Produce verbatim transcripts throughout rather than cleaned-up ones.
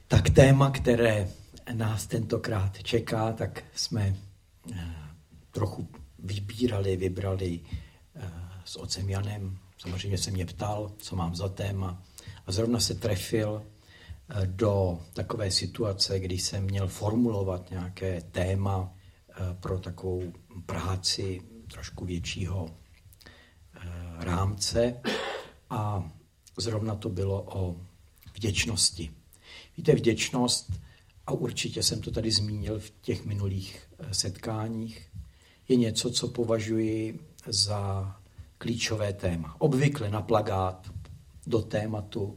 Tak téma, které nás tentokrát čeká, tak jsme trochu vybírali, vybrali s otcem Janem. Samozřejmě se mě ptal, co mám za téma. A zrovna se trefil do takové situace, kdy jsem měl formulovat nějaké téma pro takovou práci trošku většího rámce. A zrovna to bylo o vděčnosti. Víte, vděčnost, a určitě jsem to tady zmínil v těch minulých setkáních, je něco, co považuji za klíčové téma. Obvykle na plakát do tématu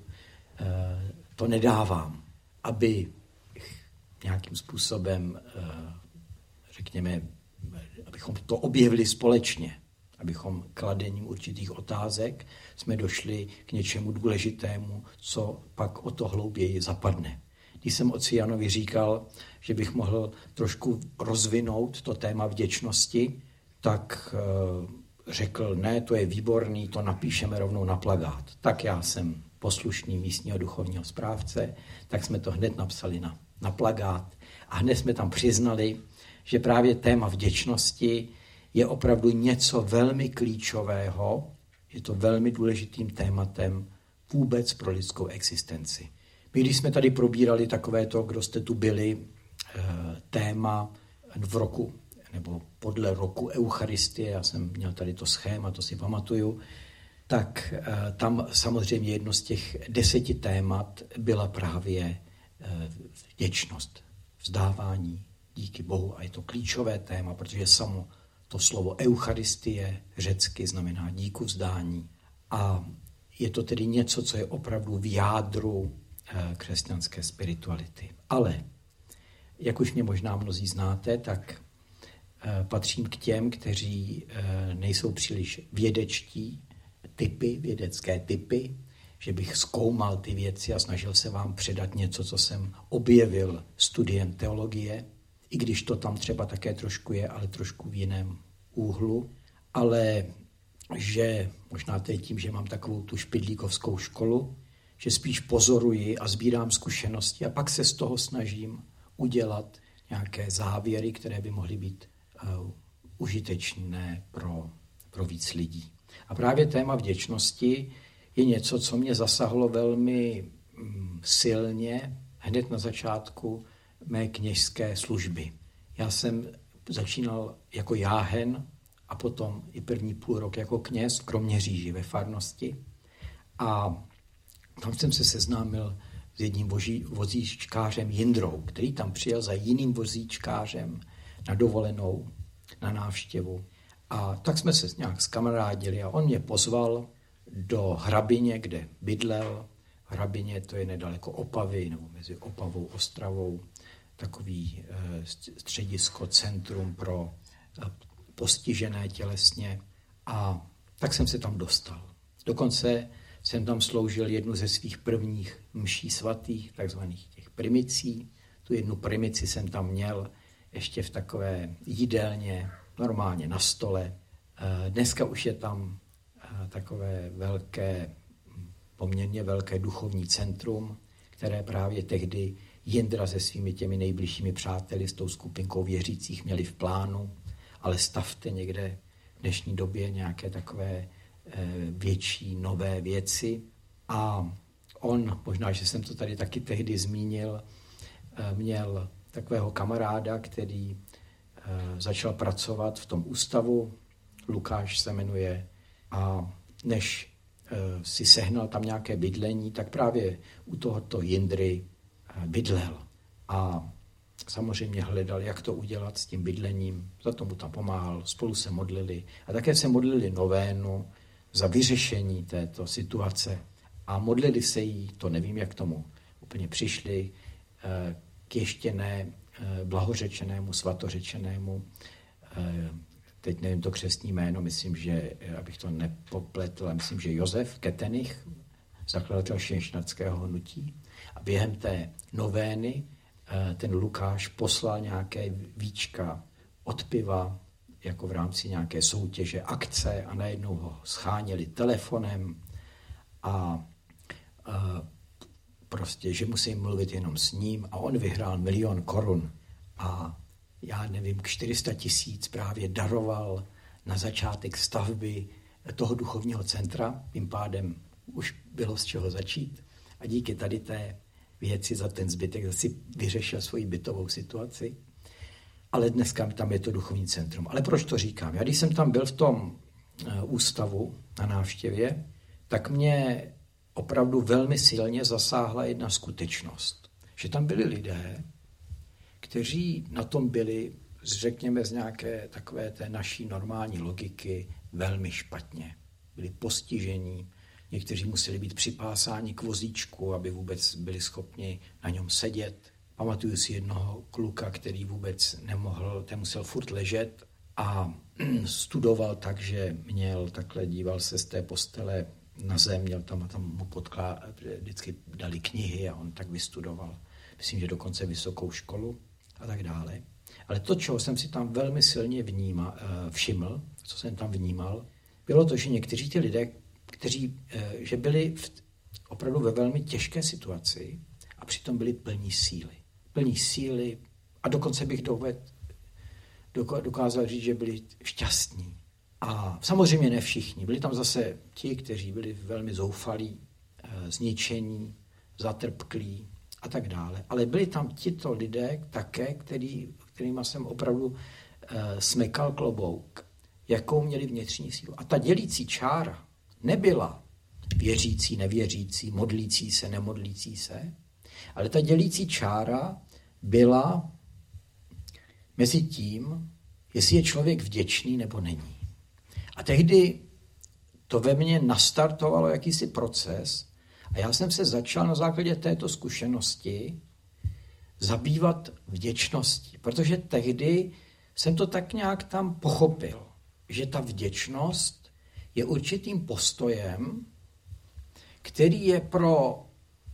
to nedávám, aby nějakým způsobem, řekněme, abychom to objevili společně, abychom kladením určitých otázek jsme došli k něčemu důležitému, co pak o to hlouběji zapadne. Když jsem otci Janovi říkal, že bych mohl trošku rozvinout to téma vděčnosti, tak řekl, ne, to je výborný, to napíšeme rovnou na plakát. Tak já jsem poslušný místního duchovního správce, tak jsme to hned napsali na, na plakát a hned jsme tam přiznali, že právě téma vděčnosti je opravdu něco velmi klíčového, je to velmi důležitým tématem vůbec pro lidskou existenci. My, když jsme tady probírali takovéto, kdo jste tu byli, téma v roku, nebo podle roku Eucharistie, já jsem měl tady to schéma, to si pamatuju, tak tam samozřejmě jedno z těch deseti témat byla právě vděčnost, vzdávání díky Bohu. A je to klíčové téma, protože samo to slovo Eucharistie řecky znamená díku vzdání. A je to tedy něco, co je opravdu v jádru křesťanské spirituality. Ale, jak už mě možná mnozí znáte, tak patřím k těm, kteří nejsou příliš vědečtí typy, vědecké typy, že bych zkoumal ty věci a snažil se vám předat něco, co jsem objevil studiem teologie, i když to tam třeba také trošku je, ale trošku v jiném úhlu. Ale že možná to je tím, že mám takovou tu špidlíkovskou školu, že spíš pozoruji a sbírám zkušenosti a pak se z toho snažím udělat nějaké závěry, které by mohly být uh, užitečné pro, pro víc lidí. A právě téma vděčnosti je něco, co mě zasahlo velmi um, silně hned na začátku mé kněžské služby. Já jsem začínal jako jáhen a potom i první půl rok jako kněz v Kroměříži ve farnosti. A tam jsem se seznámil s jedním voží, vozíčkářem Jindrou, který tam přijel za jiným vozíčkářem na dovolenou, na návštěvu. A tak jsme se nějak zkamarádili a on mě pozval do Hrabině, kde bydlel. Hrabině to je nedaleko Opavy, nebo mezi Opavou a Ostravou, takový středisko, centrum pro postižené tělesně. A tak jsem se tam dostal. Dokonce jsem tam sloužil jednu ze svých prvních mší svatých, takzvaných těch primicí. Tu jednu primici jsem tam měl ještě v takové jídelně, normálně na stole. Dneska už je tam takové velké, poměrně velké duchovní centrum, které právě tehdy Jindra se svými těmi nejbližšími přáteli, s tou skupinkou věřících měli v plánu, ale stavte někde v dnešní době nějaké takové větší, nové věci. A on, možná, že jsem to tady taky tehdy zmínil, měl takového kamaráda, který začal pracovat v tom ústavu, Lukáš se jmenuje, a než si sehnal tam nějaké bydlení, tak právě u tohoto Jindry bydlel. A samozřejmě hledal, jak to udělat s tím bydlením, za tomu tam pomáhal, spolu se modlili a také se modlili novénu za vyřešení této situace a modlili se jí, to nevím, jak tomu úplně přišli, k ještě ne blahořečenému, svatořečenému, teď nevím to křestní jméno, myslím, že, abych to nepopletl, myslím, že Josef Ketenich, zakladatel štěňšnackého hnutí. A během té novény ten Lukáš poslal nějaké víčka od piva, jako v rámci nějaké soutěže, akce a najednou ho scháněli telefonem a, a prostě, že musím mluvit jenom s ním a on vyhrál milion korun a já nevím, čtyři sta tisíc právě daroval na začátek stavby toho duchovního centra, tím pádem už bylo z čeho začít a díky tady té věci za ten zbytek zase vyřešil svoji bytovou situaci. Ale dneska tam je to duchovní centrum. Ale proč to říkám? Já když jsem tam byl v tom ústavu na návštěvě, tak mě opravdu velmi silně zasáhla jedna skutečnost. Že tam byli lidé, kteří na tom byli, řekněme z nějaké takové té naší normální logiky, velmi špatně. Byli postižení, někteří museli být připásáni k vozíčku, aby vůbec byli schopni na něm sedět. Pamatuju si jednoho kluka, který vůbec nemohl, ten musel furt ležet a studoval tak, že měl takhle, díval se z té postele na zem, měl tam a tam mu podklá, vždycky dali knihy a on tak vystudoval. Myslím, že dokonce vysokou školu a tak dále. Ale to, čeho jsem si tam velmi silně vnímal, všiml, co jsem tam vnímal, bylo to, že někteří ti lidé, kteří, že byli v, opravdu ve velmi těžké situaci a přitom byli plní síly. Plní síly a dokonce bych dovedl, dokázal říct, že byli šťastní. A samozřejmě ne všichni. Byli tam zase ti, kteří byli velmi zoufalí, zničení, zatrpklí a tak dále. Ale byli tam tito lidé také, který, kterýma jsem opravdu smekal klobouk, jakou měli vnitřní sílu. A ta dělící čára nebyla věřící, nevěřící, modlící se, nemodlící se, ale ta dělící čára byla mezi tím, jestli je člověk vděčný nebo není. A tehdy to ve mně nastartovalo jakýsi proces a já jsem se začal na základě této zkušenosti zabývat vděčností, protože tehdy jsem to tak nějak tam pochopil, že ta vděčnost je určitým postojem, který je pro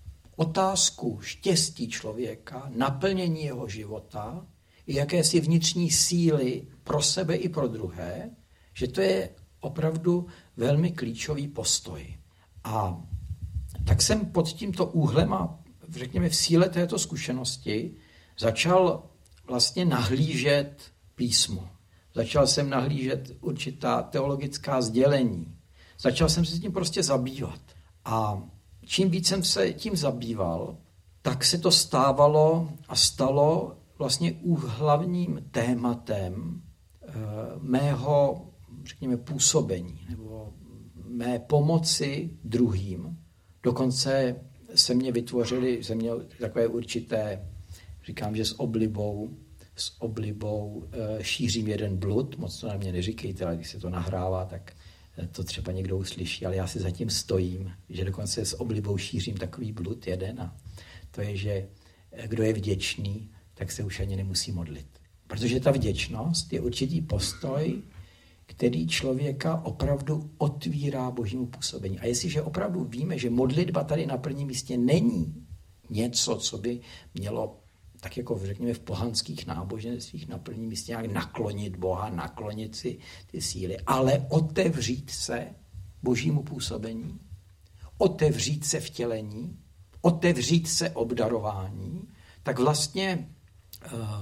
otázku štěstí člověka, naplnění jeho života, i jakési vnitřní síly pro sebe i pro druhé, že to je opravdu velmi klíčový postoj. A tak jsem pod tímto úhlem a řekněme v síle této zkušenosti začal vlastně nahlížet písmu. Začal jsem nahlížet určitá teologická sdělení. Začal jsem se s tím prostě zabývat. A čím víc jsem se tím zabýval, tak se to stávalo a stalo vlastně hlavním tématem e, mého, řekněme, působení nebo mé pomoci druhým. Dokonce se mě vytvořily, jsem měl takové určité, říkám, že s oblibou, s oblibou e, šířím jeden blud, moc to na mě neříkejte, ale když se to nahrává, tak to třeba někdo uslyší, ale já si zatím stojím, že dokonce s oblibou šířím takový blud jeden a to je, že kdo je vděčný, tak se už ani nemusí modlit. Protože ta vděčnost je určitý postoj, který člověka opravdu otvírá božímu působení. A jestliže opravdu víme, že modlitba tady na prvním místě není něco, co by mělo, tak jako řekněme v pohanských náboženstvích na prvním místě nějak naklonit Boha, naklonit si ty síly, ale otevřít se božímu působení, otevřít se vtělení, otevřít se obdarování, tak vlastně uh,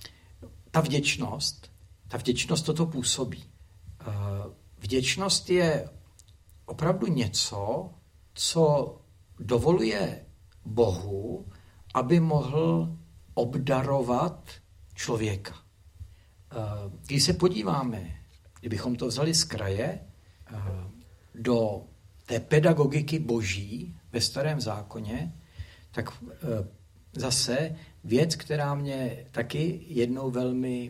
ta vděčnost, ta vděčnost toto působí. Uh, vděčnost je opravdu něco, co dovoluje Bohu, aby mohl obdarovat člověka. Uh, když se podíváme, kdybychom to vzali z kraje, uh, do té pedagogiky boží ve Starém zákoně, tak uh, zase věc, která mě taky jednou velmi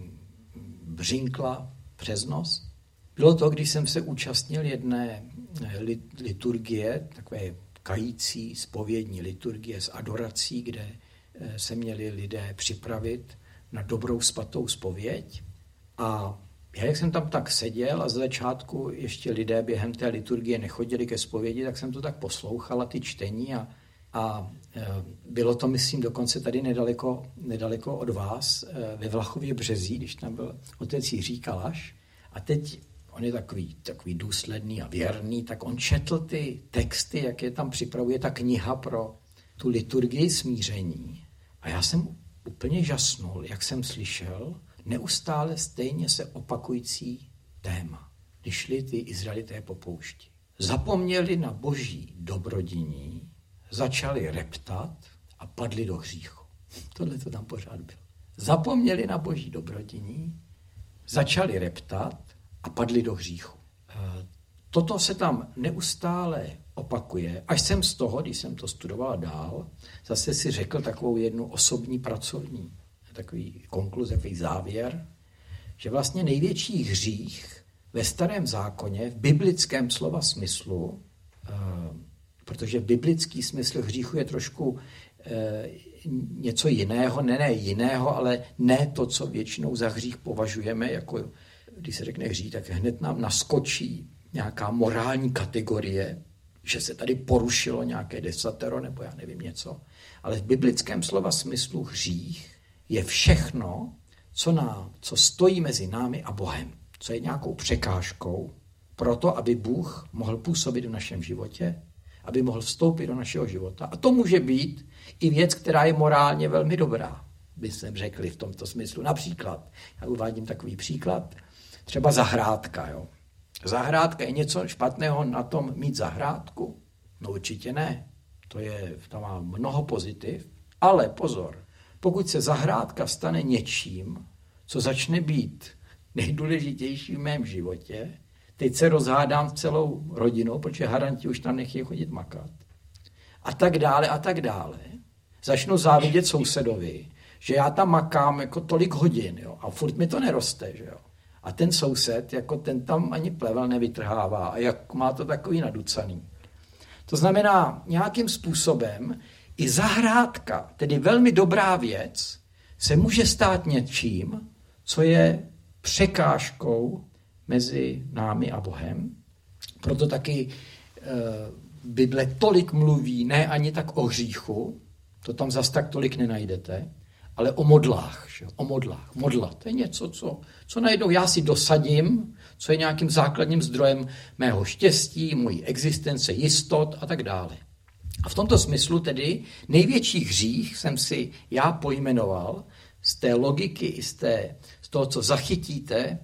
břinkla přes nos, bylo to, když jsem se účastnil jedné liturgie, takové kající zpovědní liturgie s adorací, kde se měli lidé připravit na dobrou svatou zpověď. A já, jak jsem tam tak seděl a z začátku ještě lidé během té liturgie nechodili ke zpovědi, tak jsem to tak poslouchala, ty čtení a A bylo to, myslím, dokonce tady nedaleko, nedaleko od vás, ve Vlachově Březí, když tam byl otec Jiří Kalaš. A teď on je takový, takový důsledný a věrný, tak on četl ty texty, jak je tam připravuje ta kniha pro, tu liturgii smíření a já jsem úplně žasnul, jak jsem slyšel, neustále stejně se opakující téma, když šli ty Izraelité po poušti. Zapomněli na boží dobrodiní, začali reptat a padli do hříchu. Tohle to tam pořád bylo. Zapomněli na boží dobrodiní, začali reptat a padli do hříchu. Toto se tam neustále opakuje, až jsem z toho, když jsem to studoval dál, zase si řekl takovou jednu osobní pracovní, takový konkluz, takový závěr, že vlastně největší hřích ve Starém zákoně, v biblickém slova smyslu, protože biblický smysl hříchu je trošku něco jiného, ne, ne jiného, ale ne to, co většinou za hřích považujeme, jako když se řekne hřích, tak hned nám naskočí nějaká morální kategorie, že se tady porušilo nějaké desatero, nebo já nevím něco. Ale v biblickém slova smyslu hřích je všechno, co, nám, co stojí mezi námi a Bohem, co je nějakou překážkou pro to, aby Bůh mohl působit v našem životě, aby mohl vstoupit do našeho života. A to může být i věc, která je morálně velmi dobrá, bychom řekli v tomto smyslu. Například, já uvádím takový příklad, třeba zahrádka. Jo. Zahrádka je něco špatného na tom mít zahrádku? No určitě ne. To je, tam má mnoho pozitiv. Ale pozor, pokud se zahrádka stane něčím, co začne být nejdůležitější v mém životě, teď se rozhádám s celou rodinou, protože haranti už tam nechtějí chodit makat. A tak dále, a tak dále. Začnu závidět sousedovi, že já tam makám jako tolik hodin, jo, a furt mi to neroste, že jo. A ten soused, jako ten tam ani plevel nevytrhává a jak má to takový naducaný. To znamená, nějakým způsobem i zahrádka, tedy velmi dobrá věc, se může stát něčím, co je překážkou mezi námi a Bohem. Proto taky e, Bible tolik mluví, ne ani tak o hříchu, to tam zas tak tolik nenajdete, ale o modlách. Že? O modlách. Modla, to je něco, co, co najednou já si dosadím, co je nějakým základním zdrojem mého štěstí, mojí existence, jistot a tak dále. A v tomto smyslu tedy největší hřích jsem si já pojmenoval z té logiky i z, té, z toho, co zachytíte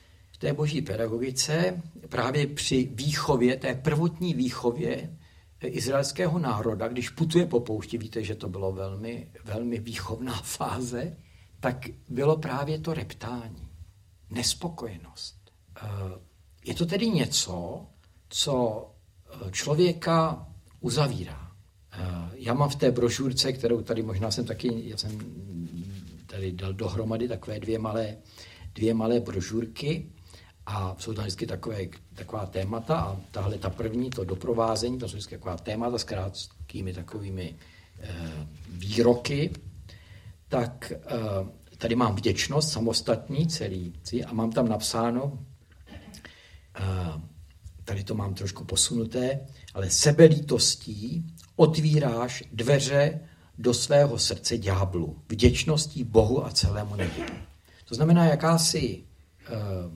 v té boží pedagogice, právě při výchově, té prvotní výchově izraelského národa, když putuje po poušti, víte, že to bylo velmi, velmi výchovná fáze, tak bylo právě to reptání, nespokojenost. Je to tedy něco, co člověka uzavírá. Já mám v té brožurce, kterou tady možná jsem taky, já jsem tady dal dohromady takové dvě malé, dvě malé brožurky a jsou tam vždycky takové, taková témata a tahle ta první, to doprovázení, to jsou vždycky taková témata s krátkými takovými eh, výroky, tak eh, tady mám vděčnost samostatný celý a mám tam napsáno, eh, tady to mám trošku posunuté, ale sebelítostí otvíráš dveře do svého srdce ďáblu, vděčností Bohu a celému nebi. To znamená jakási eh,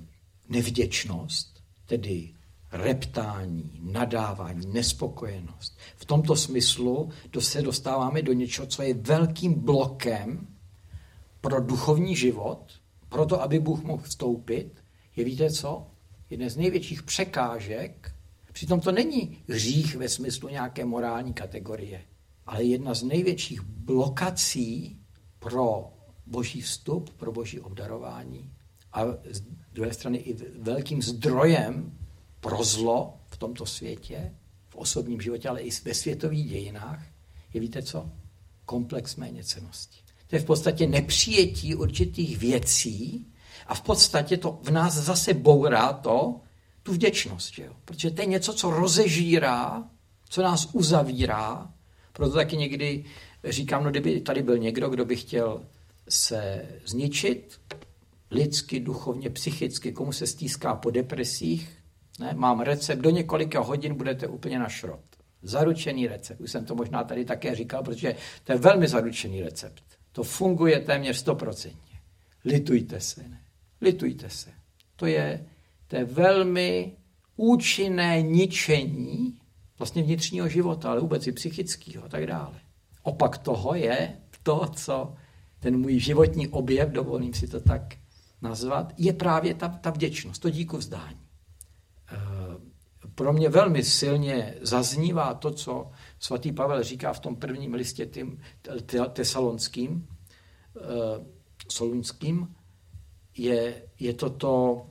nevděčnost, tedy reptání, nadávání, nespokojenost. V tomto smyslu se dostáváme do něčeho, co je velkým blokem pro duchovní život, pro to, aby Bůh mohl vstoupit, je, víte co? Jeden z největších překážek, přitom to není hřích ve smyslu nějaké morální kategorie, ale jedna z největších blokací pro boží vstup, pro boží obdarování a z druhé strany i velkým zdrojem pro zlo v tomto světě, v osobním životě, ale i ve světových dějinách, je, víte co? Komplex méněcennosti. To je v podstatě nepřijetí určitých věcí a v podstatě to v nás zase bourá to, tu vděčnost, že jo? Protože to je něco, co rozežírá, co nás uzavírá. Proto taky někdy říkám, no kdyby tady byl někdo, kdo by chtěl se zničit, lidsky, duchovně, psychicky, komu se stýská po depresích, ne, mám recept, do několika hodin budete úplně na šrot. Zaručený recept. Už jsem to možná tady také říkal, protože to je velmi zaručený recept. To funguje téměř stoprocentně. Litujte se, ne? Litujte se. To je, to je velmi účinné ničení vlastně vnitřního života, ale vůbec i psychického a tak dále. opak toho je to, co ten můj životní objev, dovolím si to tak nazvat, je právě ta, ta vděčnost, to díku vzdání. Pro mě velmi silně zaznívá to, co svatý Pavel říká v tom prvním listě tím tesalonským, solunským, je, je toto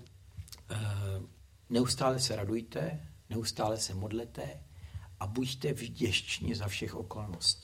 neustále se radujte, neustále se modlete a buďte vděční za všech okolností.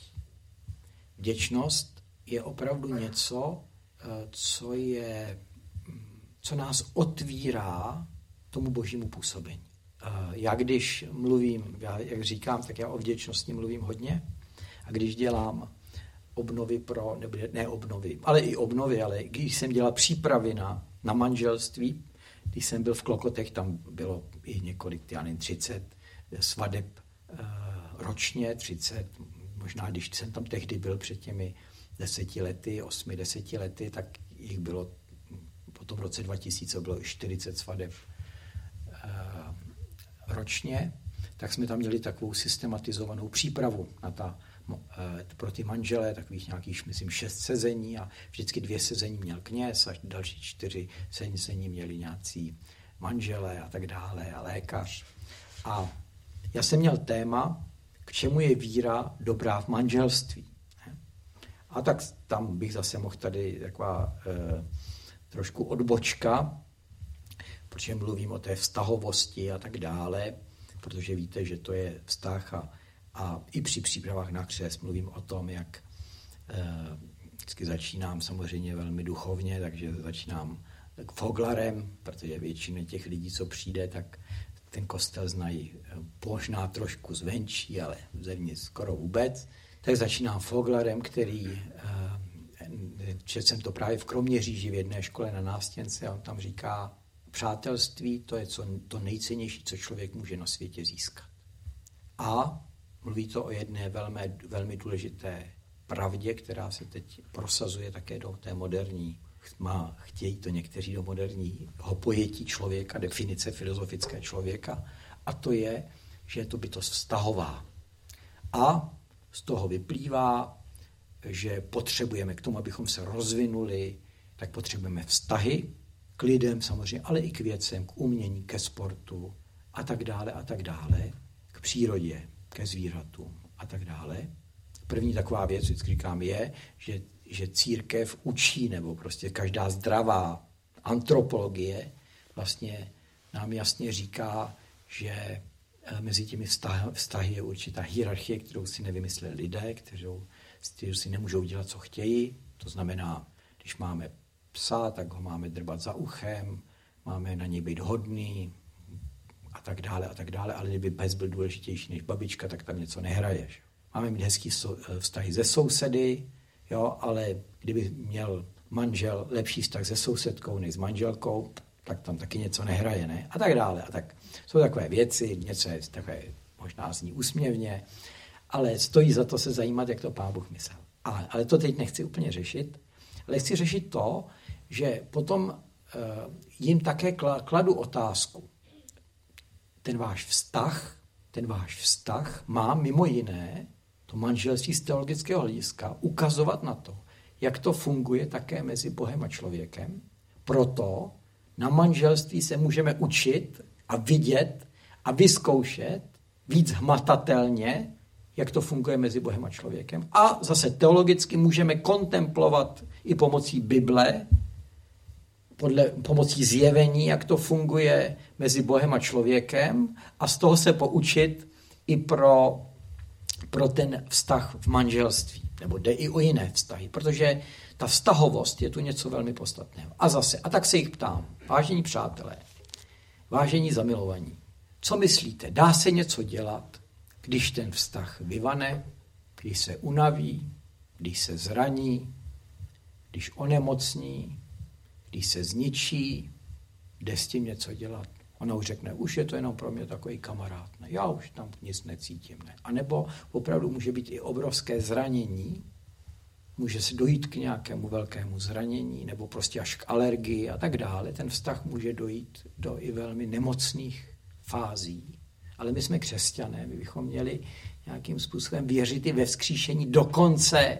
Vděčnost je opravdu něco, co, je, co nás otvírá tomu božímu působení. Já když mluvím, já, jak říkám, tak já o vděčnosti mluvím hodně a když dělám obnovy pro, nebo ne obnovy, ale i obnovy, ale když jsem dělal přípravy na, na manželství, když jsem byl v Klokotech, tam bylo i několik, já nevím, třicet svadeb uh, ročně, třicet, možná když jsem tam tehdy byl před těmi deseti lety, osmi, deseti lety, tak jich bylo, potom v roce dva tisíce bylo čtyřicet svadeb uh, ročně, tak jsme tam měli takovou systematizovanou přípravu na ta, pro ty manžele, takových nějakých, myslím, šest sezení a vždycky dvě sezení měl kněz a další čtyři sezení měli nějací manžele a tak dále a lékař. A já jsem měl téma, k čemu je víra dobrá v manželství. A tak tam bych zase mohl tady taková eh, trošku odbočka, protože mluvím o té vztahovosti a tak dále, protože víte, že to je vztah a, a i při přípravách na křest mluvím o tom, jak eh, vždycky začínám samozřejmě velmi duchovně, takže začínám foglarem, protože většina těch lidí, co přijde, tak ten kostel znají možná trošku zvenčí, ale zevnitř skoro vůbec. Tak začínám foglarem, který, eh, četl jsem to právě v Kroměříži v jedné škole na Nástěnce a on tam říká, přátelství, to je co, to nejcennější, co člověk může na světě získat. A mluví to o jedné velmi, velmi důležité pravdě, která se teď prosazuje také do té moderní, má, chtějí to někteří do moderního pojetí člověka, definice filozofické člověka, a to je, že je to bytost vztahová. A z toho vyplývá, že potřebujeme k tomu, abychom se rozvinuli, tak potřebujeme vztahy, k lidem samozřejmě, ale i k věcem, k umění, ke sportu a tak dále a tak dále, k přírodě, ke zvířatům a tak dále. První taková věc, vždycky říkám, je, že, že církev učí, nebo prostě každá zdravá antropologie vlastně nám jasně říká, že mezi těmi vztahy, vztahy je určitá hierarchie, kterou si nevymysleli lidé, kterou, kterou si nemůžou dělat, co chtějí. To znamená, když máme psa, tak ho máme drbat za uchem, máme na něj být hodný a tak dále a tak dále, ale kdyby pes byl důležitější než babička, tak tam něco nehraje. Že? Máme mít hezký vztahy ze sousedy, jo, ale kdyby měl manžel lepší vztah se sousedkou než s manželkou, tak tam taky něco nehraje, ne? A tak dále. A tak jsou takové věci, něco je takové, možná zní úsměvně, ale stojí za to se zajímat, jak to Pán Bůh myslel. Ale, ale to teď nechci úplně řešit, ale chci řešit to, že potom uh, jim také kladu otázku. Ten váš vztah, ten váš vztah má mimo jiné to manželství z teologického hlediska ukazovat na to, jak to funguje také mezi Bohem a člověkem. Proto na manželství se můžeme učit a vidět a vyzkoušet víc hmatatelně, jak to funguje mezi Bohem a člověkem. A zase teologicky můžeme kontemplovat i pomocí Bible, podle, pomocí zjevení, jak to funguje mezi Bohem a člověkem a z toho se poučit i pro, pro ten vztah v manželství. Nebo jde i o jiné vztahy, protože ta vztahovost je tu něco velmi podstatného. A zase, a tak se jich ptám, vážení přátelé, vážení zamilovaní, co myslíte, dá se něco dělat, když ten vztah vyvane, když se unaví, když se zraní, když onemocní, když se zničí, jde s tím něco dělat. Ona už řekne, už je to jenom pro mě takový kamarád, ne? Já už tam nic necítím. Ne? A nebo opravdu může být i obrovské zranění, může se dojít k nějakému velkému zranění, nebo prostě až k alergii a tak dále. Ten vztah může dojít do i velmi nemocných fází. Ale my jsme křesťané, my bychom měli nějakým způsobem věřit i ve vzkříšení do konce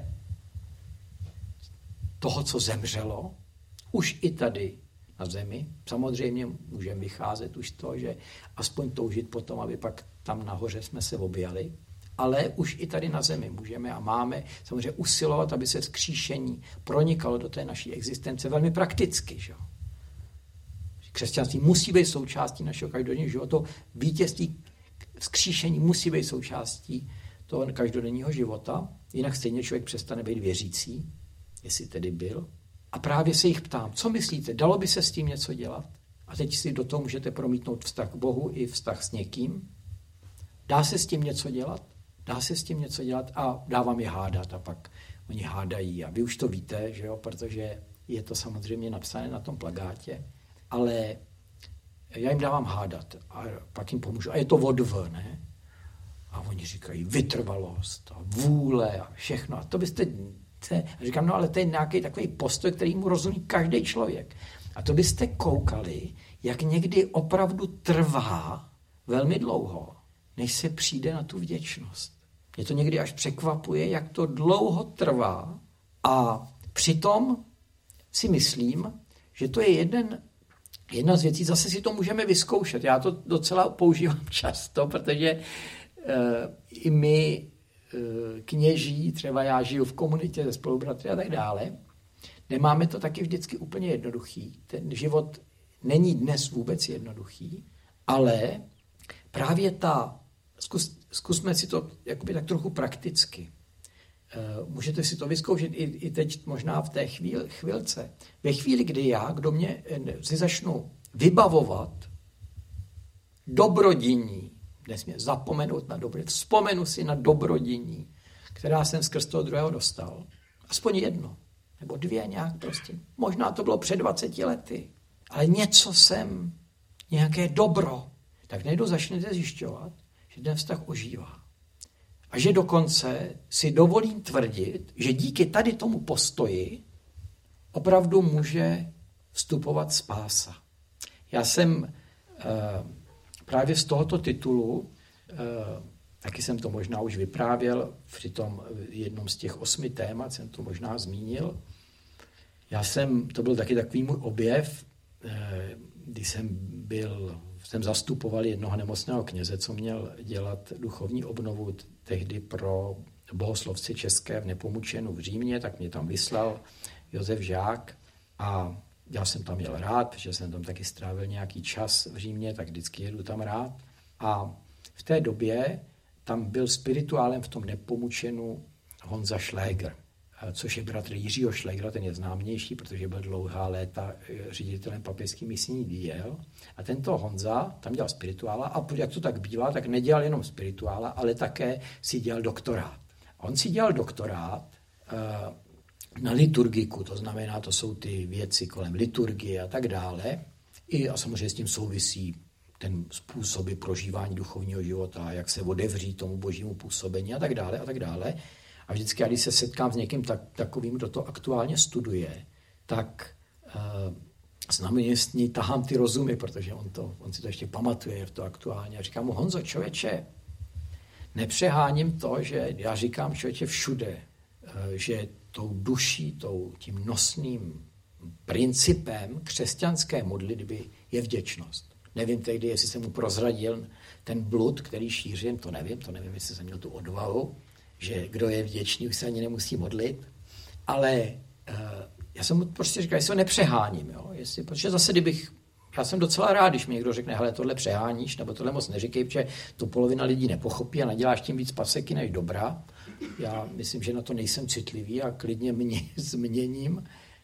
toho, co zemřelo, už i tady na zemi. Samozřejmě můžeme vycházet už z toho, že aspoň toužit potom, aby pak tam nahoře jsme se objali, ale už i tady na zemi můžeme a máme samozřejmě usilovat, aby se vzkříšení pronikalo do té naší existence velmi prakticky. Že? Křesťanství musí být součástí našeho každodenního života. Vítězství vzkříšení musí být součástí toho každodenního života, jinak stejně člověk přestane být věřící, jestli tedy byl. A právě se jich ptám, co myslíte, dalo by se s tím něco dělat? A teď si do toho můžete promítnout vztah k Bohu i vztah s někým. Dá se s tím něco dělat? Dá se s tím něco dělat a dávám je hádat a pak oni hádají. A vy už to víte, že jo, protože je to samozřejmě napsané na tom plakátě, ale já jim dávám hádat a pak jim pomůžu. A je to od v, ne? A oni říkají vytrvalost a vůle a všechno. A to byste... A říkám, no ale to je nějaký takový postoj, který mu rozumí každý člověk. A to byste koukali, jak někdy opravdu trvá velmi dlouho, než se přijde na tu vděčnost. Mě to někdy až překvapuje, jak to dlouho trvá a přitom si myslím, že to je jeden, jedna z věcí, zase si to můžeme vyzkoušet. Já to docela používám často, protože uh, i my kněží, třeba já žiju v komunitě se spolubratry a tak dále, nemáme to taky vždycky úplně jednoduchý. Ten život není dnes vůbec jednoduchý, ale právě ta, zkus, zkusme si to jakoby tak trochu prakticky. Můžete si to vyzkoušet i, i teď možná v té chvíli, chvílce. Ve chvíli, kdy já, kdo mě si začnu vybavovat dobrodiní, nesmím zapomenout na dobré. Vzpomenu si na dobrodiní, která jsem skrz toho druhého dostal. Aspoň jedno, nebo dvě nějak prostě. Možná to bylo před dvaceti lety, ale něco jsem, nějaké dobro. Tak najednou začnete zjišťovat, že ten vztah ožívá. A že dokonce si dovolím tvrdit, že díky tady tomu postoji opravdu může vstupovat spása. Já jsem... Uh, Právě z tohoto titulu, taky jsem to možná už vyprávěl, při tom jednom z těch osmi témat jsem to možná zmínil. Já jsem, to byl taky takový můj objev, když jsem byl, jsem zastupoval jednoho nemocného kněze, co měl dělat duchovní obnovu tehdy pro bohoslovci české v Nepomučenu v Římě, tak mě tam vyslal Josef Žák a já jsem tam jel rád, protože jsem tam taky strávil nějaký čas v Římě, tak vždycky jedu tam rád. A v té době tam byl spirituálem v tom Nepomučenu Honza Šlégr, což je bratr Jiřího Šlégra, ten je známější, protože byl dlouhá léta ředitelem papežských misijních díl. A tento Honza tam dělal spirituála a jak to tak bývá, tak nedělal jenom spirituála, ale také si dělal doktorát. A on si dělal doktorát na liturgiku, to znamená, to jsou ty věci kolem liturgie a tak dále. I a samozřejmě s tím souvisí ten způsoby prožívání duchovního života, jak se otevří tomu božímu působení a tak dále a tak dále. A vždycky, když se setkám s někým tak, takovým, kdo to aktuálně studuje, tak uh, znamená, s ní tahám ty rozumy, protože on, to, on si to ještě pamatuje v to aktuálně. A říkám mu, Honzo, člověče, nepřeháním to, že já říkám člověče všude, uh, že tou duší, tou, tím nosným principem křesťanské modlitby je vděčnost. Nevím tehdy, jestli jsem mu prozradil ten blud, který šířím, to nevím, to nevím, jestli jsem měl tu odvahu, že kdo je vděčný, už se ani nemusí modlit, ale uh, já jsem mu prostě říkal, jestli ho nepřeháním, jo? Jestli, protože zase kdybych, já jsem docela rád, když mi někdo řekne, hele, tohle přeháníš, nebo tohle moc neříkej, protože to polovina lidí nepochopí a naděláš tím víc paseky než dobra. Já myslím, že na to nejsem citlivý a klidně mě změním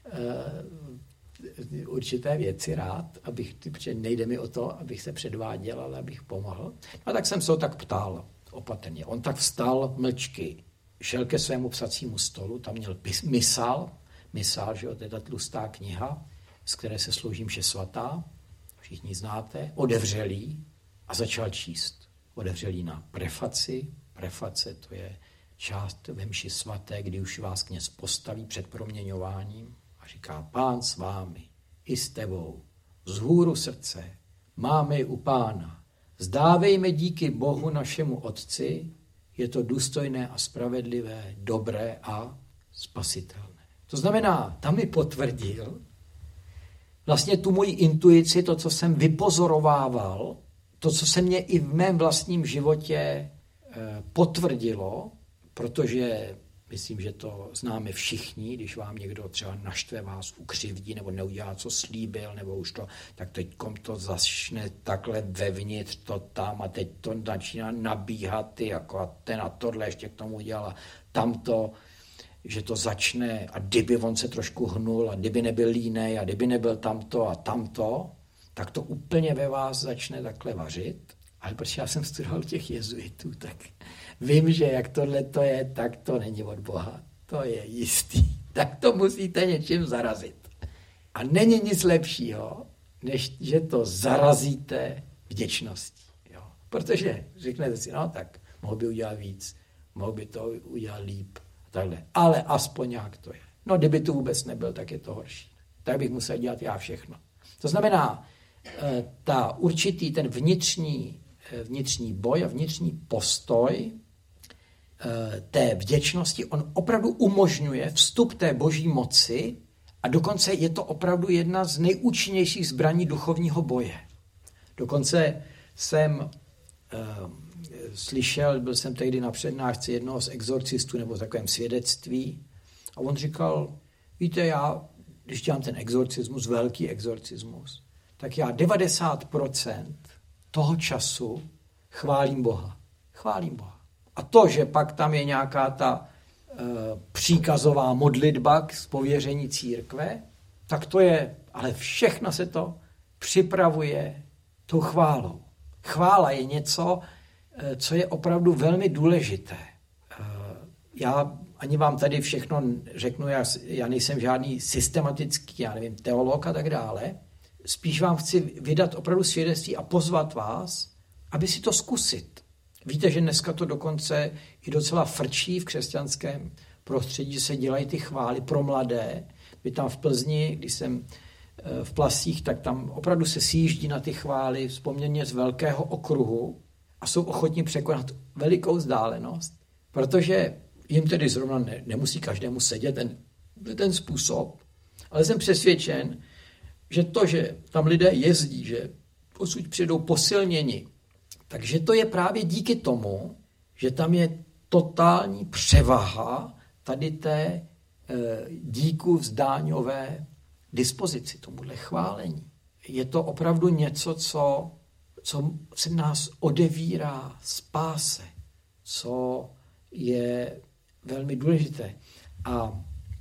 uh, určité věci rád, abych, protože nejde mi o to, abych se předváděl, ale abych pomohl. A tak jsem se ho tak ptal opatrně. On tak vstal mlčky, šel ke svému psacímu stolu, tam měl pis, misál, misál, že jo, to je ta tlustá kniha, z které se slouží mše svatá, všichni znáte, otevřelý a začal číst. Otevřelý na prefaci, preface to je část ve mši svaté, kdy už vás kněz postaví před proměňováním a říká, Pán s vámi, i s tebou, z hůru srdce, máme u Pána, Zdávejme díky Bohu našemu Otci, je to důstojné a spravedlivé, dobré a spasitelné. To znamená, tam mi potvrdil vlastně tu moji intuici, to, co jsem vypozorovával, to, co se mě i v mém vlastním životě potvrdilo, protože myslím, že to známe všichni, když vám někdo třeba naštve, vás ukřivdí nebo neudělá, co slíbil, nebo už to, tak teď to začne takhle vevnitř, to tam a teď to začíná nabíhat, ty, jako a ten a tohle ještě k tomu udělal tamto, že to začne a kdyby on se trošku hnul a kdyby nebyl línej a kdyby nebyl tamto a tamto, tak to úplně ve vás začne takhle vařit. Ale protože já jsem studoval těch jezuitů, tak vím, že jak tohle to je, tak to není od Boha. To je jistý. Tak to musíte něčím zarazit. A není nic lepšího, než že to zarazíte vděčností. Jo. Protože řeknete si, no tak mohl by udělat víc, mohl by to udělat líp. Takhle. Ale aspoň nějak to je. No kdyby to vůbec nebyl, tak je to horší. Tak bych musel dělat já všechno. To znamená, ta určitý ten vnitřní, vnitřní boj a vnitřní postoj té vděčnosti, on opravdu umožňuje vstup té boží moci a dokonce je to opravdu jedna z nejúčinnějších zbraní duchovního boje. Dokonce jsem uh, slyšel, byl jsem tehdy na přednášce jednoho z exorcistů nebo v takovém svědectví a on říkal, víte, já, když dělám ten exorcismus, velký exorcismus, tak já devadesát procent toho času chválím Boha. Chválím Boha. A to, že pak tam je nějaká ta e, příkazová modlitba k zpověření církve, tak to je, ale všechno se to připravuje tou chválou. Chvála je něco, e, co je opravdu velmi důležité. E, já ani vám tady všechno řeknu, já, já nejsem žádný systematický, já nevím, teolog a tak dále, spíš vám chci vydat opravdu svědectví a pozvat vás, aby si to zkusit. Víte, že dneska to dokonce i docela frčí v křesťanském prostředí, že se dělají ty chvály pro mladé. Vy tam v Plzni, když jsem v Plasích, tak tam opravdu se sjíždí na ty chvály z poměrně z velkého okruhu a jsou ochotní překonat velikou vzdálenost, protože jim tedy zrovna ne, nemusí každému sedět ten, ten způsob, ale jsem přesvědčen, že to, že tam lidé jezdí, že posud přijdou posilněni, takže to je právě díky tomu, že tam je totální převaha tady té e, díku vzdáňové dispozici, tomuhle chválení. Je to opravdu něco, co, co se nás odevírá spáse, co je velmi důležité. A, a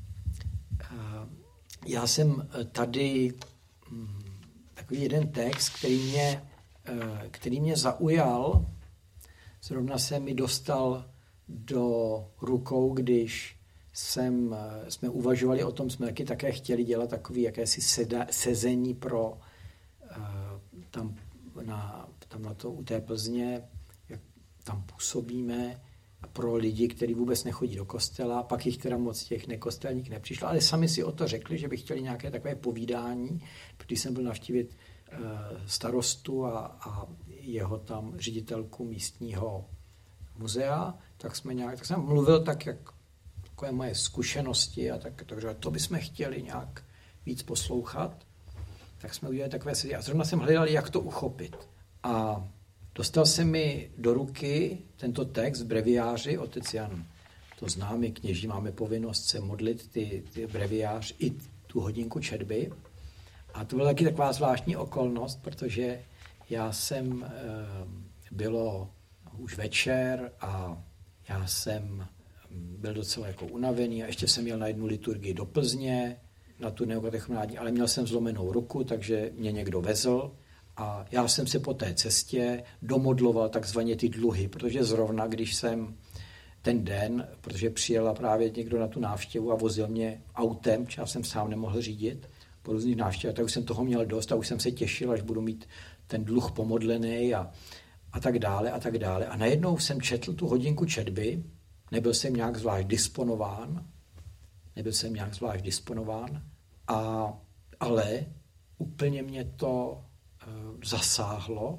já jsem tady takový jeden text, který mě, který mě zaujal, zrovna se mi dostal do rukou, když jsem, jsme uvažovali o tom, jsme taky také chtěli dělat takový jakési seda, sezení pro tam na, tam na to u té Plzně, jak tam působíme, pro lidi, kteří vůbec nechodí do kostela, pak jich teda moc těch nekostelník nepřišlo, ale sami si o to řekli, že by chtěli nějaké takové povídání, protože jsem byl navštívit starostu a, a jeho tam ředitelku místního muzea, tak jsme nějak, tak jsem mluvil tak, jak takové moje zkušenosti a tak, takže to bychom chtěli nějak víc poslouchat, tak jsme udělali takové sedy a zrovna jsem hledal, jak to uchopit. A dostal se mi do ruky tento text v breviáři, otec Jan to zná, my kněží máme povinnost se modlit ty, ty breviář i tu hodinku četby. A to byla taky taková zvláštní okolnost, protože já jsem, bylo už večer a já jsem byl docela jako unavený a ještě jsem jel na jednu liturgii do Plzně, na tu neokatechumánní, ale měl jsem zlomenou ruku, takže mě někdo vezl a já jsem se po té cestě domodloval takzvaně ty dluhy, protože zrovna, když jsem ten den, protože přijela právě někdo na tu návštěvu a vozil mě autem, já jsem sám nemohl řídit, po různých návštěvách, tak už jsem toho měl dost a už jsem se těšil, až budu mít ten dluh pomodlený a, a tak dále a tak dále. A najednou jsem četl tu hodinku četby, nebyl jsem nějak zvlášť disponován, nebyl jsem nějak zvlášť disponován, a, ale úplně mě to e, zasáhlo,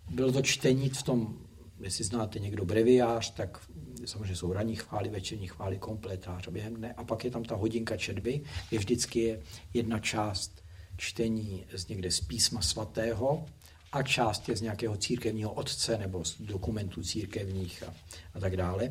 bylo to čtení v tom, jestli znáte někdo breviář, tak samozřejmě jsou ranní chvály, večerní chvály, kompletář a během dne. A pak je tam ta hodinka četby, kde vždycky je jedna část čtení z někde z písma svatého a část je z nějakého církevního otce nebo z dokumentů církevních a, a tak dále.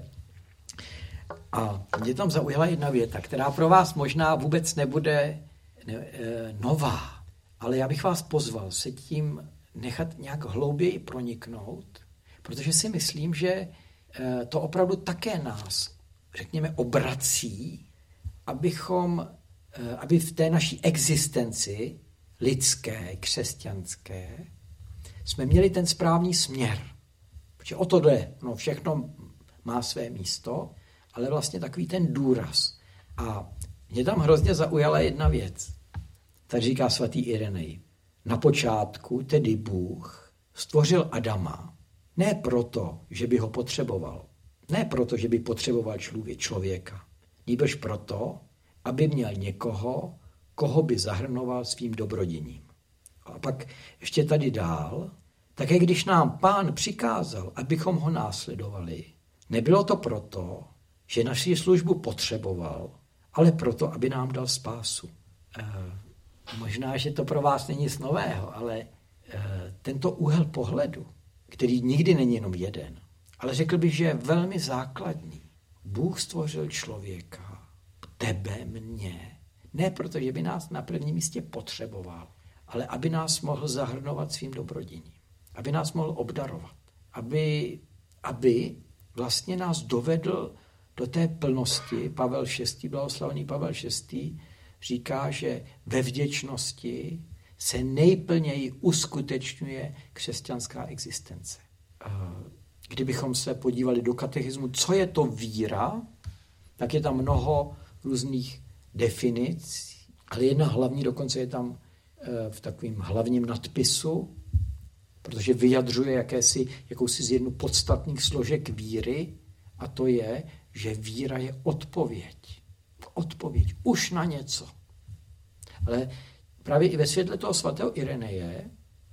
A mě tam zaujala jedna věta, která pro vás možná vůbec nebude ne, e, nová, ale já bych vás pozval se tím nechat nějak hlouběji proniknout, protože si myslím, že e, to opravdu také nás, řekněme, obrací, abychom, e, aby v té naší existenci lidské, křesťanské, jsme měli ten správný směr. Protože o to jde. No, všechno má své místo, ale vlastně takový ten důraz. A mě tam hrozně zaujala jedna věc. Tak říká svatý Irenej. Na počátku tedy Bůh stvořil Adama ne proto, že by ho potřeboval. Ne proto, že by potřeboval člověka. Nýbrž proto, aby měl někoho, koho by zahrnoval svým dobroděním. A pak ještě tady dál, také když nám Pán přikázal, abychom ho následovali, nebylo to proto, že naši službu potřeboval, ale proto, aby nám dal spásu. E, možná, že to pro vás není nic nového, ale e, tento úhel pohledu, který nikdy není jenom jeden, ale řekl bych, že je velmi základní. Bůh stvořil člověka, tebe, mě, ne proto, že by nás na prvním místě potřeboval, ale aby nás mohl zahrnovat svým dobroděním, aby nás mohl obdarovat, aby, aby vlastně nás dovedl do té plnosti. Pavel šestý, blahoslavený Pavel šestý, říká, že ve vděčnosti se nejplněji uskutečňuje křesťanská existence. Kdybychom se podívali do katechismu, co je to víra, tak je tam mnoho různých definic, ale jedna hlavní dokonce je tam v takovém hlavním nadpisu, protože vyjadřuje jakési, jakousi z jednu podstatných složek víry, a to je, že víra je odpověď. Odpověď už na něco. Ale právě i ve světle toho svatého Ireneje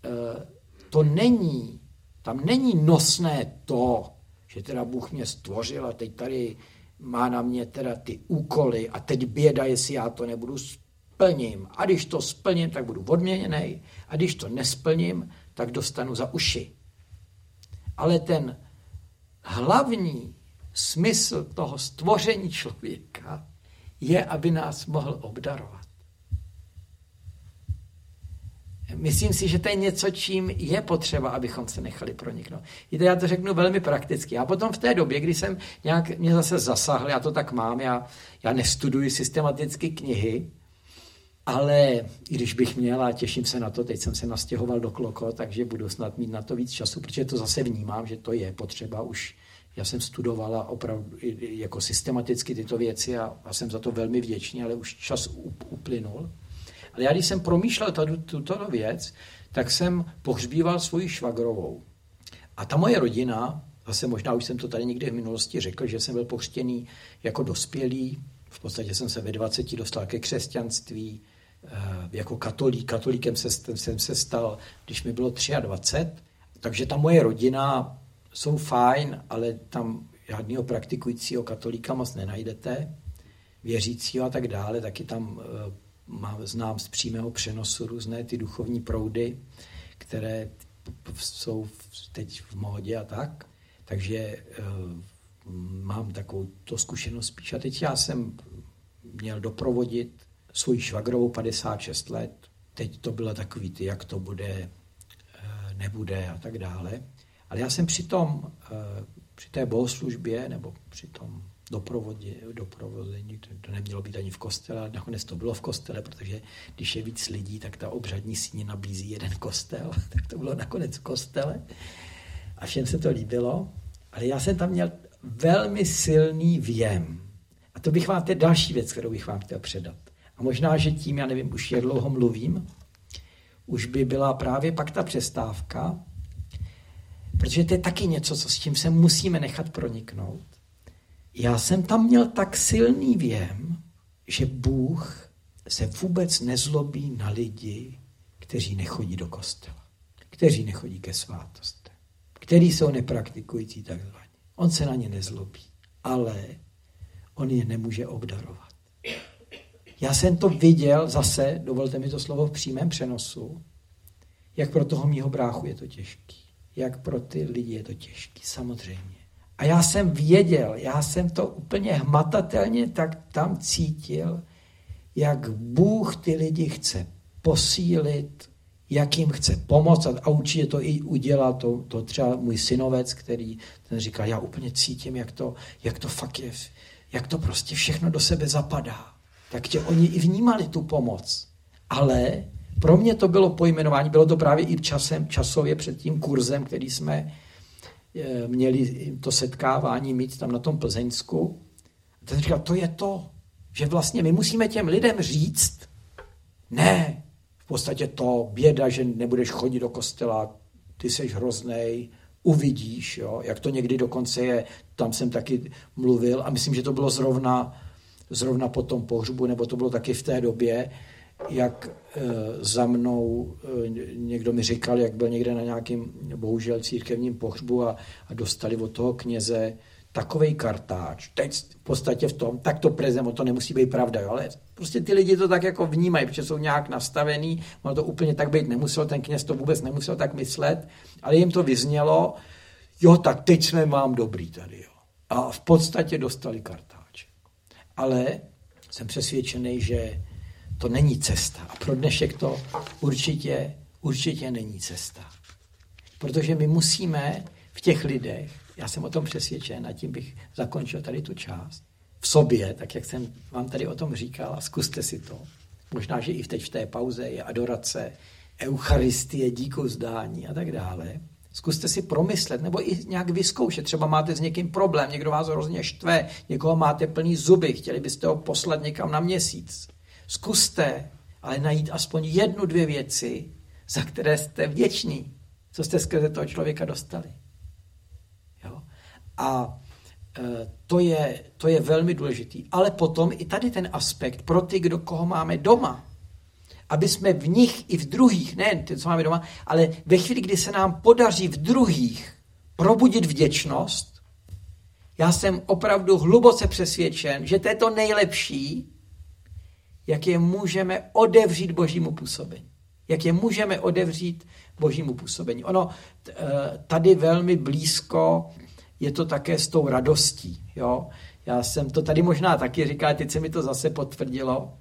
to není, tam není nosné to, že teda Bůh mě stvořil a teď tady má na mě teda ty úkoly a teď běda, jestli já to nebudu splním. A když to splním, tak budu odměněný. A když to nesplním, tak dostanu za uši. Ale ten hlavní smysl toho stvoření člověka je, aby nás mohl obdarovat. Myslím si, že to je něco, čím je potřeba, abychom se nechali proniknout. Víte, já to řeknu velmi prakticky. A potom v té době, kdy jsem nějak mě zase zasahl, já to tak mám, já, já nestuduji systematicky knihy, ale i když bych měl, a těším se na to, teď jsem se nastěhoval do Kloko, takže budu snad mít na to víc času, protože to zase vnímám, že to je potřeba už. Já jsem studovala opravdu jako systematicky tyto věci a, a jsem za to velmi vděčný, ale už čas uplynul. Ale já, když jsem promýšlel tady, tuto věc, tak jsem pohřbíval svoji švagrovou. A ta moje rodina, zase možná už jsem to tady někde v minulosti řekl, že jsem byl pohřtěný jako dospělý, v podstatě jsem se ve dvaceti dostal ke křesťanství, jako katolík. Katolíkem se, jsem se stal, když mi bylo dvacet tři, takže ta moje rodina jsou fajn, ale tam žádného praktikujícího katolíka moc nenajdete, věřícího a tak dále, taky tam mám, znám z přímého přenosu různé ty duchovní proudy, které jsou teď v módě a tak. Takže uh, mám takovou to zkušenost spíš. A teď já jsem měl doprovodit svoji švagrovou padesát šest let. Teď to bylo takový ty, jak to bude, uh, nebude a tak dále. Ale já jsem při tom, uh, při té bohoslužbě nebo při tom doprovodě, doprovození, to nemělo být ani v kostele, ale nakonec to bylo v kostele, protože když je víc lidí, tak ta obřadní síně nabízí jeden kostel, tak to bylo nakonec v kostele a všem se to líbilo, ale já jsem tam měl velmi silný věm. A to bych vám, to je další věc, kterou bych vám chtěl předat. A možná, že tím, já nevím, už jak dlouho mluvím, už by byla právě pak ta přestávka, protože to je taky něco, co s tím se musíme nechat proniknout. Já jsem tam měl tak silný věm, že Bůh se vůbec nezlobí na lidi, kteří nechodí do kostela, kteří nechodí ke svátostem. který jsou nepraktikující takzvaně. On se na ně nezlobí, ale on je nemůže obdarovat. Já jsem to viděl zase, dovolte mi to slovo v přímém přenosu, jak pro toho mýho bráchu je to těžký, jak pro ty lidi je to těžký, samozřejmě. A já jsem věděl, já jsem to úplně hmatatelně tak tam cítil, jak Bůh ty lidi chce posílit, jak jim chce pomoct a určitě to i udělal, to, to třeba můj synovec, který ten říkal, já úplně cítím, jak to, jak to fakt je, jak to prostě všechno do sebe zapadá. Tak tě oni i vnímali tu pomoc. Ale pro mě to bylo pojmenování, bylo to právě i časem, časově před tím kurzem, který jsme měli to setkávání mít tam na tom Plzeňsku. A ten říkal, to je to, že vlastně my musíme těm lidem říct, ne, v podstatě to, běda, že nebudeš chodit do kostela, ty seš hroznej, uvidíš, jo, jak to někdy dokonce je, tam jsem taky mluvil a myslím, že to bylo zrovna, zrovna po tom pohřbu, nebo to bylo taky v té době, jak e, za mnou e, někdo mi říkal, jak byl někde na nějakým, bohužel, církevním pohřbu a, a dostali od toho kněze takovej kartáč. Teď v podstatě v tom, tak to prezemo, to nemusí být pravda, jo, ale prostě ty lidi to tak jako vnímají, protože jsou nějak nastavený, ono to úplně tak být nemuselo, ten kněz to vůbec nemusel tak myslet, ale jim to vyznělo, jo, tak teď jsme vám dobrý tady, jo. A v podstatě dostali kartáč. Ale jsem přesvědčený, že to není cesta. A pro dnešek to určitě, určitě není cesta. Protože my musíme v těch lidech, já jsem o tom přesvědčen, a tím bych zakončil tady tu část, v sobě, tak jak jsem vám tady o tom říkal, a zkuste si to. Možná, že i teď v té pauze je adorace, eucharistie, díkozdání a tak dále. Zkuste si promyslet, nebo i nějak vyzkoušet. Třeba máte s někým problém, někdo vás hrozně štve, někoho máte plný zuby, chtěli byste ho poslat někam na měsíc. Zkuste, ale najít aspoň jednu, dvě věci, za které jste vděční, co jste skrze toho člověka dostali. Jo? A e, to, je, to je velmi důležitý. Ale potom i tady ten aspekt pro ty, kdo koho máme doma, aby jsme v nich i v druhých, nejen ty, co máme doma, ale ve chvíli, kdy se nám podaří v druhých probudit vděčnost, já jsem opravdu hluboce přesvědčen, že to je to nejlepší, jak je můžeme odevřít Božímu působení. Jak je můžeme odevřít Božímu působení. Ono tady velmi blízko je to také s tou radostí. Jo? Já jsem to tady možná taky říkal, teď se mi to zase potvrdilo.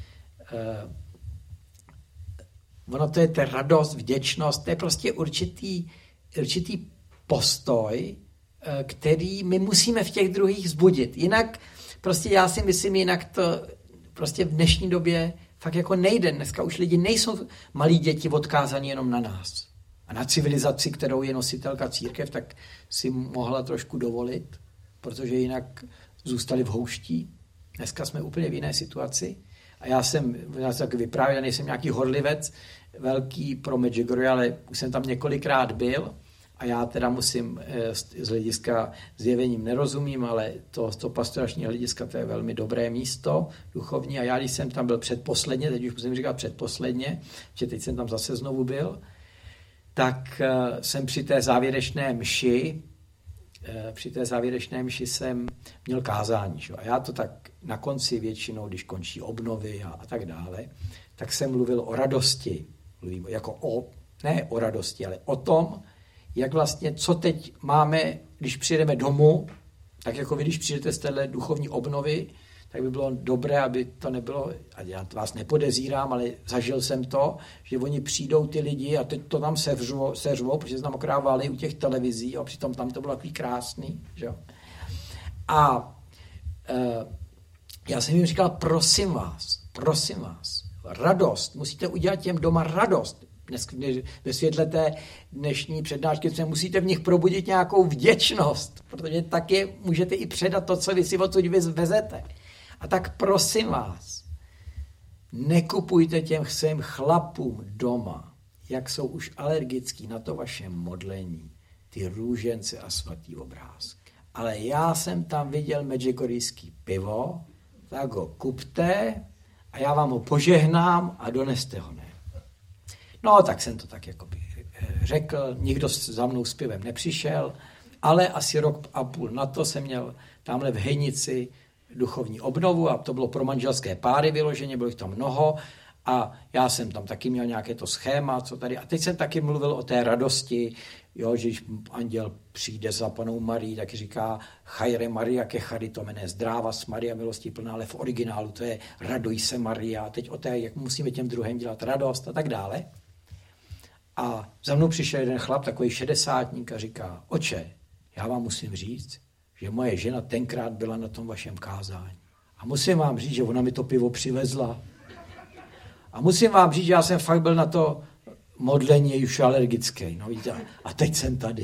Ono to je ta radost, vděčnost, to je prostě určitý, určitý postoj, který my musíme v těch druhých vzbudit. Jinak, prostě já si myslím, jinak to prostě v dnešní době fakt jako nejde. Dneska už lidi nejsou malí děti odkázaní jenom na nás. A na civilizaci, kterou je nositelka církev, tak si mohla trošku dovolit, protože jinak zůstali v houští. Dneska jsme úplně v jiné situaci. A já jsem, já jsem tak vyprávěl, nejsem nějaký horlivec velký pro Medjugorje, ale už jsem tam několikrát byl a já teda musím z hlediska zjevením nerozumím, ale to, to pastoračního hlediska to je velmi dobré místo duchovní a já, když jsem tam byl předposledně, teď už musím říkat předposledně, že teď jsem tam zase znovu byl, tak jsem při té závěrečné mši, při té závěrečné mši jsem měl kázání. Že? A já to tak na konci většinou, když končí obnovy a, a tak dále, tak jsem mluvil o radosti. Mluvím jako o, ne o radosti, ale o tom, jak vlastně, co teď máme, když přijedeme domů, tak jako vy, když přijdete z téhle duchovní obnovy, tak by bylo dobré, aby to nebylo, a já vás nepodezírám, ale zažil jsem to, že oni přijdou ty lidi a teď to tam seřvou, seřvou protože se tam okrávali u těch televizí a přitom tam to bylo takový krásný. Že? A e, já jsem jim říkal, prosím vás, prosím vás, radost, musíte udělat těm doma radost. Dnes, ve světle té dnešní přednášky musíte v nich probudit nějakou vděčnost, protože tak je můžete i předat to, co vy si odsud vezete. A tak prosím vás, nekupujte těm svým chlapům doma, jak jsou už alergický na to vaše modlení, ty růžence a svatý obrázky. Ale já jsem tam viděl medjugorjský pivo, tak ho kupte a já vám ho požehnám a doneste ho ne. No, tak jsem to tak jakoby řekl, nikdo za mnou s pivem nepřišel, ale asi rok a půl na to jsem měl tamhle v Hejnici duchovní obnovu a to bylo pro manželské páry vyloženě, bylo jich tam mnoho a já jsem tam taky měl nějaké to schéma, co tady. A teď jsem taky mluvil o té radosti, jo, že když anděl přijde za panou Marii, tak říká Chajre Maria ke charitomene, zdráva s Maria milosti plná, ale v originálu to je radoj se Maria. A teď o té, jak musíme těm druhým dělat radost a tak dále. A za mnou přišel jeden chlap, takový šedesátník a říká, oče, já vám musím říct, že moje žena tenkrát byla na tom vašem kázání. A musím vám říct, že ona mi to pivo přivezla. A musím vám říct, že já jsem fakt byl na to modlení už alergický. No, a teď jsem tady.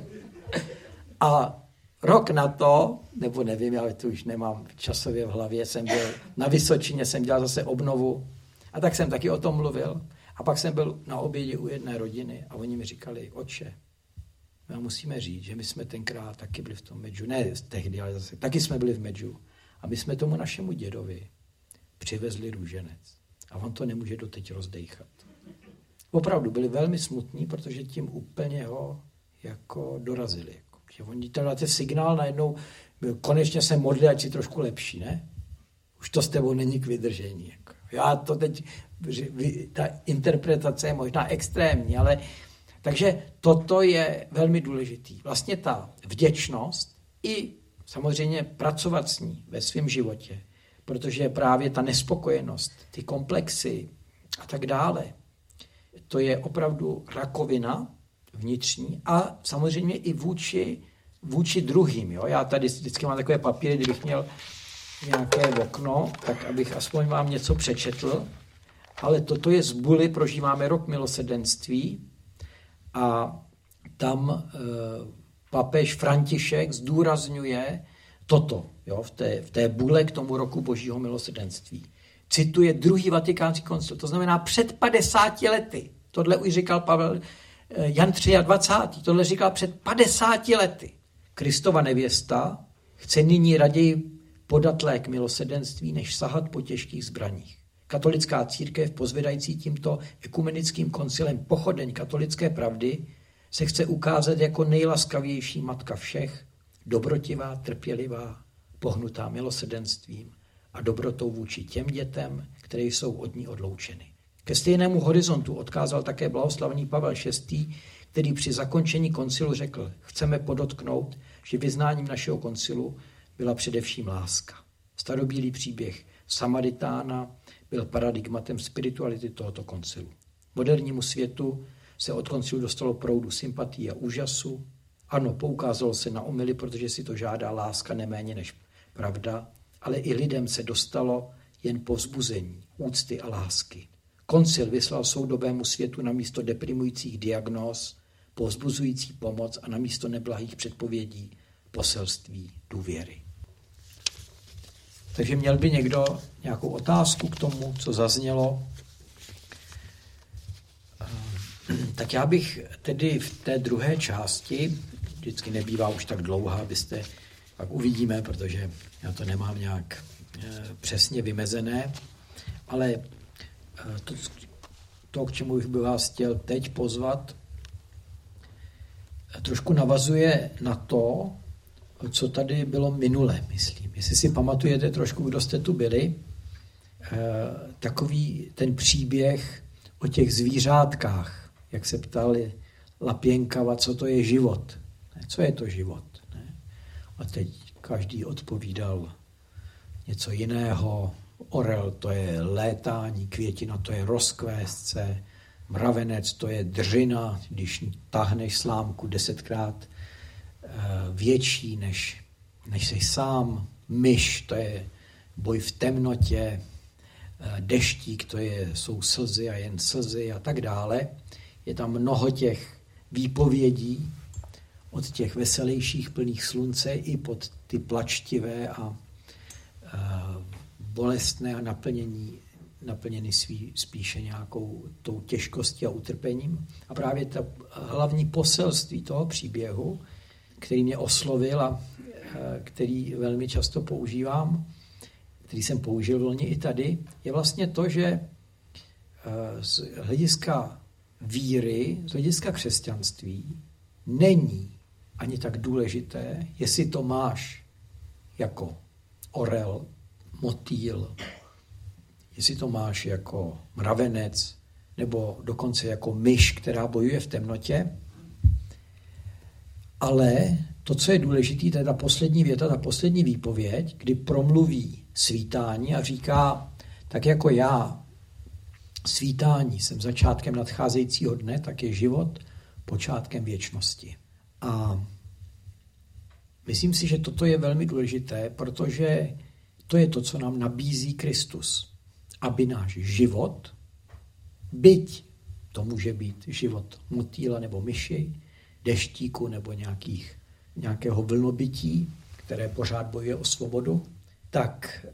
A rok na to, nebo nevím, já to už nemám časově v hlavě, jsem byl na Vysočině, jsem dělal zase obnovu. A tak jsem taky o tom mluvil. A pak jsem byl na obědě u jedné rodiny a oni mi říkali, oče, my musíme říct, že my jsme tenkrát taky byli v tom Medžu, ne tehdy, ale zase, taky jsme byli v Medžu. A my jsme tomu našemu dědovi přivezli růženec. A on to nemůže doteď rozdejchat. Opravdu byli velmi smutní, protože tím úplně ho jako dorazili. Jako, že oni tam dáte signál najednou, konečně se modlí, ať si trošku lepší, ne? Už to s tebou není k vydržení. Jako. Já to teď, ta interpretace je možná extrémní, ale takže toto je velmi důležitý. Vlastně ta vděčnost i samozřejmě pracovat s ní ve svém životě, protože právě ta nespokojenost, ty komplexy a tak dále, to je opravdu rakovina vnitřní a samozřejmě i vůči, vůči druhým. Jo? Já tady vždycky mám takové papíry, kdybych měl nějaké okno, tak abych aspoň vám něco přečetl. Ale toto je z Buly, prožíváme rok milosrdenství a tam e, papež František zdůrazňuje toto, jo, v, té, v té Bule k tomu roku božího milosrdenství. Cituje druhý vatikánský koncil, to znamená před padesáti lety. Tohle už říkal Pavel Jan dvacátý třetí. Tohle říkal před padesáti lety. Kristova nevěsta chce nyní raději podat lék milosrdenství, než sahat po těžkých zbraních. Katolická církev, pozvedající tímto ekumenickým koncilem pochodeň katolické pravdy, se chce ukázat jako nejlaskavější matka všech, dobrotivá, trpělivá, pohnutá milosrdenstvím a dobrotou vůči těm dětem, které jsou od ní odloučeny. Ke stejnému horizontu odkázal také blahoslavený Pavel šestý, který při zakončení koncilu řekl, chceme podotknout, že vyznáním našeho koncilu byla především láska. Starobílý příběh Samaritána byl paradigmatem spirituality tohoto koncilu. Modernímu světu se od koncilu dostalo proudu sympatii a úžasu. Ano, poukázalo se na omyly, protože si to žádá láska neméně než pravda, ale i lidem se dostalo jen povzbuzení, úcty a lásky. Koncil vyslal soudobému světu namísto deprimujících diagnóz povzbuzující pomoc a namísto neblahých předpovědí poselství důvěry. Takže měl by někdo nějakou otázku k tomu, co zaznělo? Tak já bych tedy v té druhé části, vždycky nebývá už tak dlouhá, abyste, pak uvidíme, protože já to nemám nějak přesně vymezené, ale to, to k čemu bych vás chtěl teď pozvat, trošku navazuje na to, co tady bylo minule, myslím. Jestli si pamatujete trošku, kdo jste tu byli, takový ten příběh o těch zvířátkách, jak se ptali Lapěnkava, co to je život. Co je to život? A teď každý odpovídal něco jiného. Orel to je létání, květina to je rozkvésce, mravenec to je dřina, když táhneš slámku desetkrát větší než, než jsi sám. Myš to je boj v temnotě, deštík to je, jsou slzy a jen slzy a tak dále. Je tam mnoho těch výpovědí od těch veselějších plných slunce i pod ty plačtivé a, a bolestné a naplnění, naplněny svý, spíše nějakou tou těžkostí a utrpením. A právě ta hlavní poselství toho příběhu, který mě oslovil a který velmi často používám, který jsem použil volně i tady, je vlastně to, že z hlediska víry, z hlediska křesťanství, není ani tak důležité, jestli to máš jako orel, motýl, jestli to máš jako mravenec, nebo dokonce jako myš, která bojuje v temnotě. Ale to, co je důležité, to je ta poslední věta, ta poslední výpověď, kdy promluví svítání a říká, tak jako já svítání jsem začátkem nadcházejícího dne, tak je život počátkem věčnosti. A myslím si, že toto je velmi důležité, protože to je to, co nám nabízí Kristus. Aby náš život, byť to může být život motýla nebo myši, deštíku nebo nějakých, nějakého vlnobytí, které pořád bojuje o svobodu, tak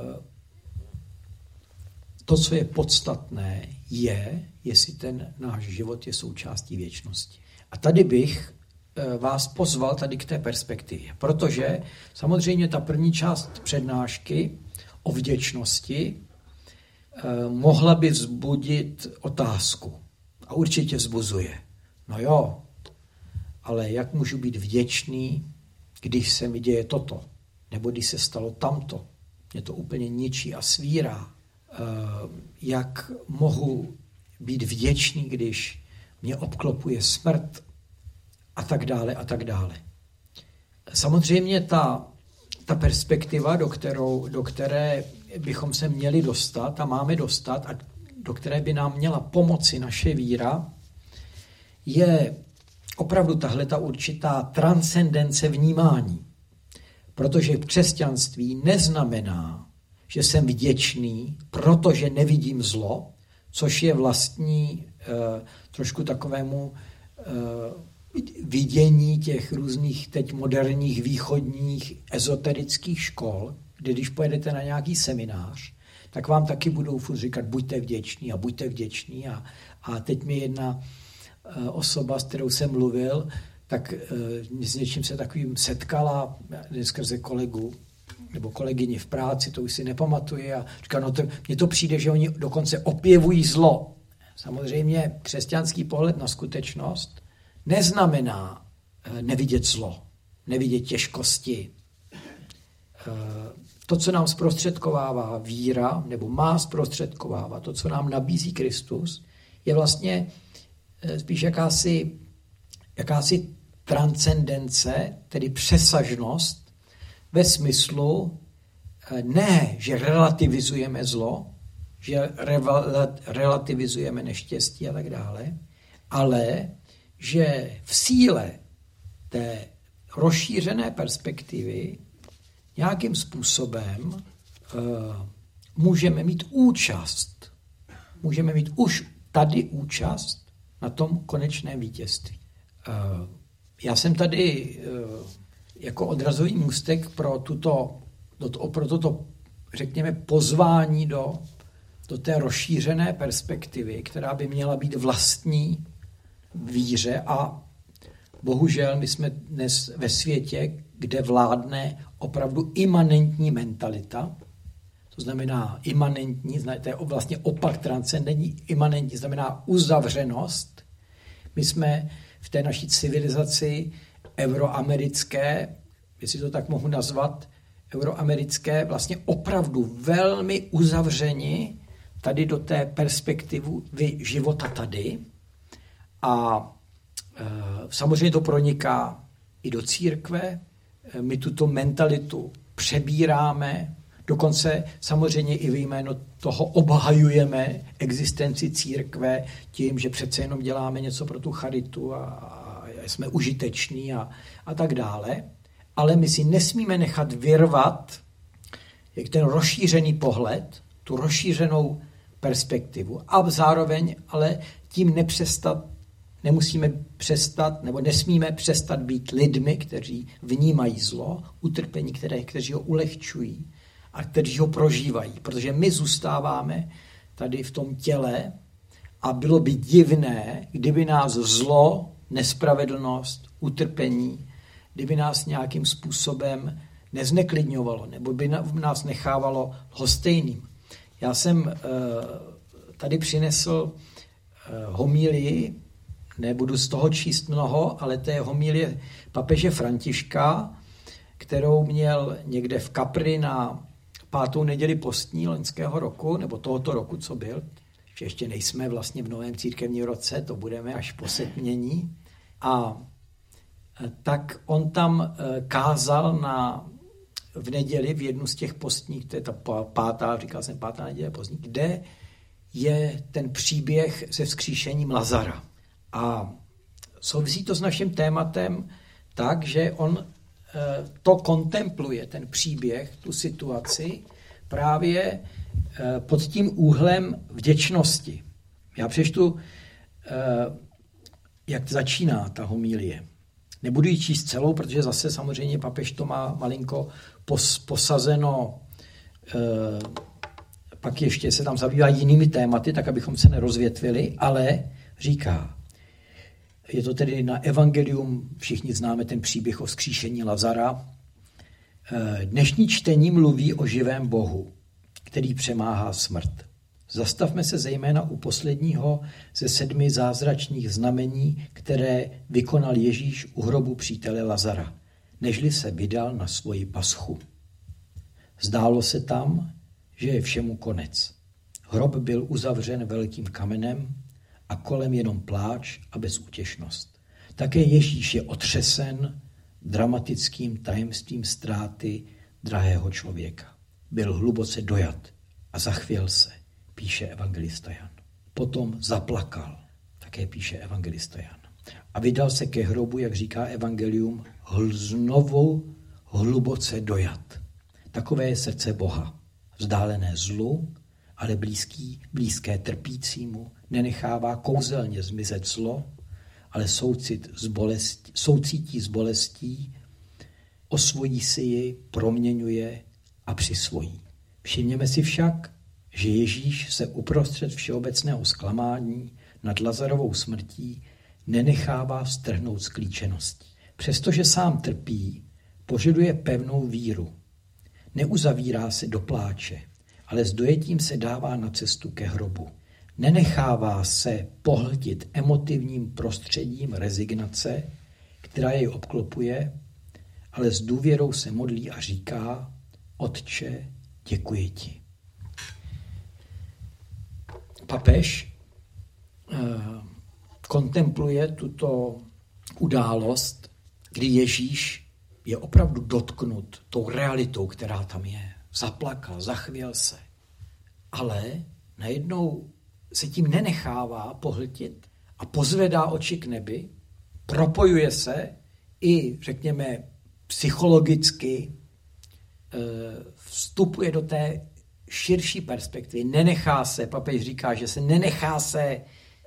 to, co je podstatné, je, jestli ten náš život je součástí věčnosti. A tady bych vás pozval tady k té perspektivě, protože samozřejmě ta první část přednášky o vděčnosti mohla by vzbudit otázku. A určitě vzbuzuje. No jo, ale jak můžu být vděčný, když se mi děje toto? Nebo když se stalo tamto? Mě to úplně ničí a svírá. Jak mohu být vděčný, když mě obklopuje smrt? A tak dále, a tak dále. Samozřejmě ta, ta perspektiva, do, kterou, do které bychom se měli dostat a máme dostat a do které by nám měla pomoci naše víra, je opravdu tahle ta určitá transcendence vnímání. Protože v křesťanství neznamená, že jsem vděčný, protože nevidím zlo, což je vlastní eh, trošku takovému eh, vidění těch různých teď moderních východních ezoterických škol, kde když pojedete na nějaký seminář, tak vám taky budou furt říkat buďte vděční a buďte vděční. A, a teď mi jedna uh, osoba, s kterou jsem mluvil, tak uh, s něčím se takovým setkala skrze kolegu nebo kolegyni v práci, to už si nepamatuji, a říká, no to, mně to přijde, že oni dokonce opěvují zlo. Samozřejmě křesťanský pohled na skutečnost neznamená nevidět zlo, nevidět těžkosti. To, co nám zprostředkovává víra, nebo má zprostředkovávat, to, co nám nabízí Kristus, je vlastně spíš jakási, jakási transcendence, tedy přesažnost ve smyslu ne, že relativizujeme zlo, že relativizujeme neštěstí a tak dále, ale že v síle té rozšířené perspektivy nějakým způsobem uh, můžeme mít účast. Můžeme mít už tady účast na tom konečném vítězství. Uh, já jsem tady uh, jako odrazový můstek pro, tuto, do to, pro toto, řekněme, pozvání do, do té rozšířené perspektivy, která by měla být vlastní víře, a bohužel my jsme dnes ve světě, kde vládne opravdu imanentní mentalita, to znamená imanentní, to je vlastně opak transcendentní, imanentní znamená uzavřenost. My jsme v té naší civilizaci euroamerické, jestli to tak mohu nazvat, euroamerické, vlastně opravdu velmi uzavřeni tady do té perspektivy života tady. A e, samozřejmě to proniká i do církve. E, my tuto mentalitu přebíráme, dokonce samozřejmě i ve jméno toho obhajujeme existenci církve tím, že přece jenom děláme něco pro tu charitu a, a jsme užiteční a, a tak dále. Ale my si nesmíme nechat vyrvat jak ten rozšířený pohled, tu rozšířenou perspektivu a zároveň ale tím nepřestat Nemusíme přestat, nebo nesmíme přestat být lidmi, kteří vnímají zlo, utrpení, které, kteří ho ulehčují a kteří ho prožívají. Protože my zůstáváme tady v tom těle a bylo by divné, kdyby nás zlo, nespravedlnost, utrpení, kdyby nás nějakým způsobem nezneklidňovalo, nebo by nás nechávalo lhostejným. Já jsem tady přinesl homílii, nebudu z toho číst mnoho, ale to je homilie papeže Františka, kterou měl někde v Capri na pátou neděli postní loňského roku, nebo tohoto roku, co byl. Ještě nejsme vlastně v novém církevním roce, to budeme až po setmění. A tak on tam kázal na, v neděli v jednu z těch postních, to je ta pátá, říkal jsem pátá neděle postní, kde je ten příběh se vzkříšením Lazara. A souvisí to s naším tématem tak, že on to kontempluje, ten příběh, tu situaci, právě pod tím úhlem vděčnosti. Já přečtu, jak začíná ta homilie. Nebudu ji číst celou, protože zase samozřejmě papež to má malinko pos, posazeno, pak ještě se tam zabývá jinými tématy, tak abychom se nerozvětvili, ale říká, je to tedy na evangelium, všichni známe ten příběh o vzkříšení Lazara. Dnešní čtení mluví o živém Bohu, který přemáhá smrt. Zastavme se zejména u posledního ze sedmi zázračných znamení, které vykonal Ježíš u hrobu přítele Lazara, nežli se vydal na svoji paschu. Zdálo se tam, že je všemu konec. Hrob byl uzavřen velkým kamenem a kolem jenom pláč a bezútěšnost. Také Ježíš je otřesen dramatickým tajemstvím ztráty drahého člověka. Byl hluboce dojat a zachvěl se, píše evangelista Jan. Potom zaplakal, také píše evangelista Jan. A vydal se ke hrobu, jak říká evangelium, znovu hluboce dojat. Takové je srdce Boha, vzdálené zlu, ale blízký, blízké trpícímu, nenechává kouzelně zmizet zlo, ale soucit s bolestí, soucítí s bolestí, osvojí si ji, proměňuje a přisvojí. Všimněme si však, že Ježíš se uprostřed všeobecného zklamání nad Lazarovou smrtí nenechává strhnout z klíčenosti. Přestože sám trpí, požaduje pevnou víru. Neuzavírá se do pláče, ale s dojetím se dává na cestu ke hrobu. Nenechává se pohltit emotivním prostředím rezignace, která jej obklopuje, ale s důvěrou se modlí a říká: Otče, děkuji ti. Papež eh, kontempluje tuto událost, kdy Ježíš je opravdu dotknut tou realitou, která tam je. Zaplakal, zachvěl se. Ale najednou se tím nenechává pohltit a pozvedá oči k nebi, propojuje se i, řekněme, psychologicky, vstupuje do té širší perspektivy, nenechá se, papež říká, že se nenechá se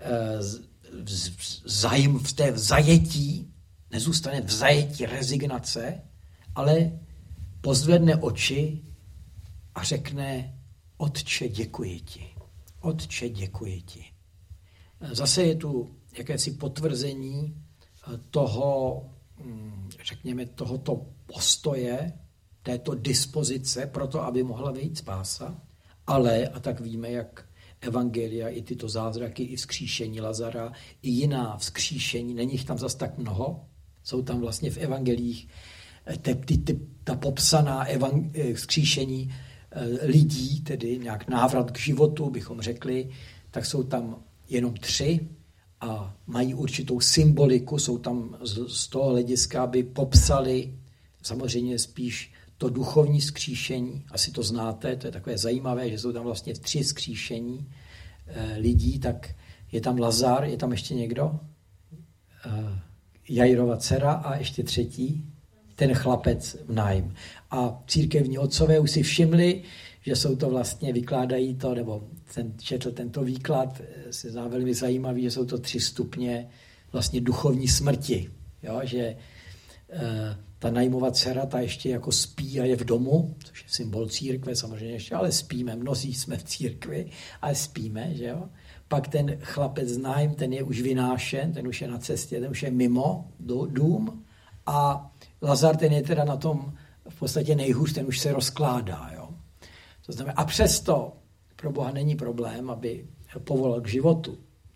zajím v té zajetí, nezůstane v zajetí rezignace, ale pozvedne oči a řekne: Otče, děkuji ti. Otče, děkuji ti. Zase je tu jakési potvrzení toho, řekněme, tohoto postoje, této dispozice pro to, aby mohla vejít spása, ale, a tak víme, jak evangelia, i tyto zázraky, i vzkříšení Lazara, i jiná vzkříšení, není jich tam zas tak mnoho, jsou tam vlastně v evangelích te, ty, ty, ta popsaná evang, vzkříšení lidí, tedy nějak návrat k životu, bychom řekli, tak jsou tam jenom tři a mají určitou symboliku, jsou tam z, z toho hlediska, aby popsali samozřejmě spíš to duchovní vzkříšení, asi to znáte, to je takové zajímavé, že jsou tam vlastně tři vzkříšení e, lidí, tak je tam Lazar, je tam ještě někdo? E, Jairova dcera a ještě třetí, ten chlapec v nájm. A církevní otcové už si všimli, že jsou to vlastně, vykládají to, nebo ten, četl tento výklad, se zdá velmi zajímavý, že jsou to tři stupně vlastně duchovní smrti. Jo? Že e, ta nájmová dcera, ta ještě jako spí a je v domu, což je symbol církve samozřejmě ještě, ale spíme, mnozí jsme v církvi, ale spíme, že jo. Pak ten chlapec z nájm, ten je už vynášen, ten už je na cestě, ten už je mimo dům a Lazar, ten je teda na tom v podstatě nejhůř, ten už se rozkládá. Jo? To znamená, a přesto pro Boha není problém, aby povolal k životu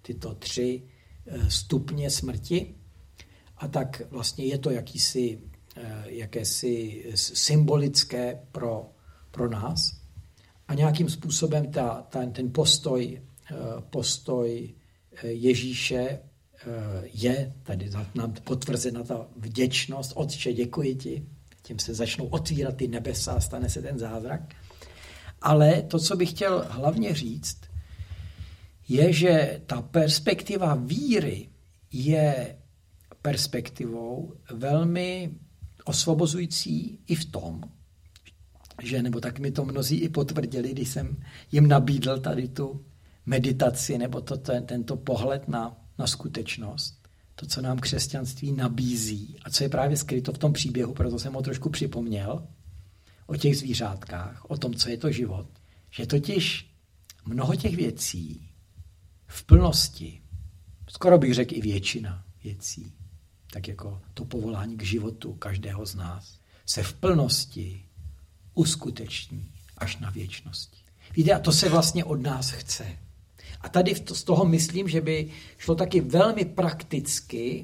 tyto tři stupně smrti. A tak vlastně je to jakýsi, jakési symbolické pro, pro nás. A nějakým způsobem ta, ta, ten postoj, postoj Ježíše je, tady nám potvrzena ta vděčnost, Otče, děkuji ti, tím se začnou otvírat ty nebesa, stane se ten zázrak. Ale to, co bych chtěl hlavně říct, je, že ta perspektiva víry je perspektivou velmi osvobozující i v tom, že, nebo tak mi to mnozí i potvrdili, když jsem jim nabídl tady tu meditaci, nebo to, ten, tento pohled na, na skutečnost, to, co nám křesťanství nabízí a co je právě skryto v tom příběhu, proto jsem ho trošku připomněl, o těch zvířátkách, o tom, co je to život, že totiž mnoho těch věcí v plnosti, skoro bych řekl i většina věcí, tak jako to povolání k životu každého z nás, se v plnosti uskuteční až na věčnosti. Víte, a to se vlastně od nás chce. A tady z toho myslím, že by šlo taky velmi prakticky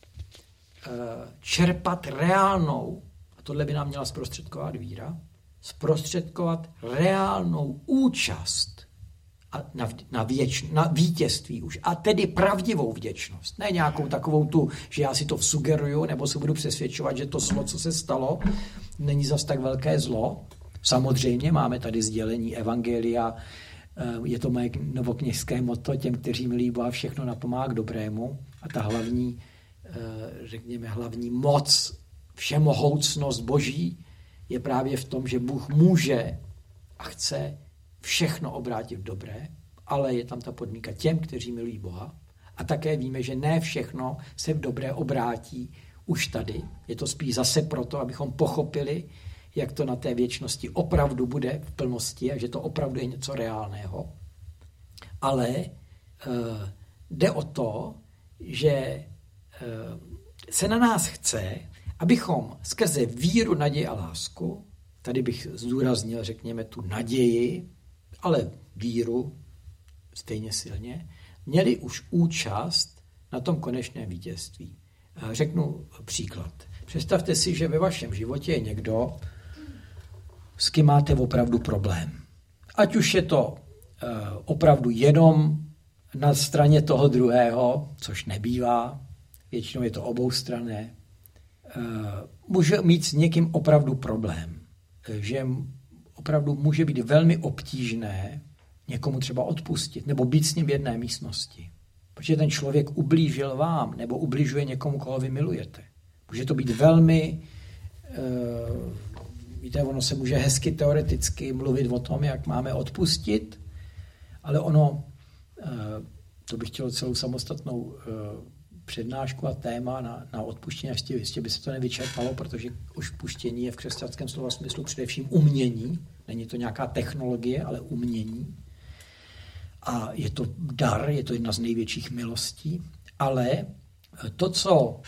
čerpat reálnou, a tohle by nám měla zprostředkovat víra, zprostředkovat reálnou účast na, na, věč, na vítězství už. A tedy pravdivou vděčnost. Ne nějakou takovou tu, že já si to vsugeruju, nebo se budu přesvědčovat, že to zlo, co se stalo, není zas tak velké zlo. Samozřejmě máme tady sdělení evangelia, je to moje novokněžské motto, těm, kteří milí Boha, všechno napomáhá k dobrému. A ta hlavní, řekněme, hlavní moc, všemohoucnost Boží je právě v tom, že Bůh může a chce všechno obrátit v dobré, ale je tam ta podmínka těm, kteří milují Boha. A také víme, že ne všechno se v dobré obrátí už tady. Je to spíš zase proto, abychom pochopili, jak to na té věčnosti opravdu bude v plnosti a že to opravdu je něco reálného. Ale e, jde o to, že e, se na nás chce, abychom skrze víru, naději a lásku, tady bych zdůraznil, řekněme, tu naději, ale víru stejně silně, měli už účast na tom konečném vítězství. Řeknu příklad. Představte si, že ve vašem životě je někdo, s kým máte opravdu problém. Ať už je to opravdu jenom na straně toho druhého, což nebývá, většinou je to oboustranné, může mít s někým opravdu problém. Že opravdu může být velmi obtížné někomu třeba odpustit nebo být s ním v jedné místnosti. Protože ten člověk ublížil vám nebo ubližuje někomu, koho vy milujete. Může to být velmi, uh, víte, ono se může hezky teoreticky mluvit o tom, jak máme odpustit, ale ono, uh, to bych chtěl celou samostatnou uh, přednášku a téma na, na odpuštění, ještě, ještě by se to nevyčerpalo, protože už puštění je v křesťanském slova smyslu především umění, není to nějaká technologie, ale umění. A je to dar, je to jedna z největších milostí, ale to, co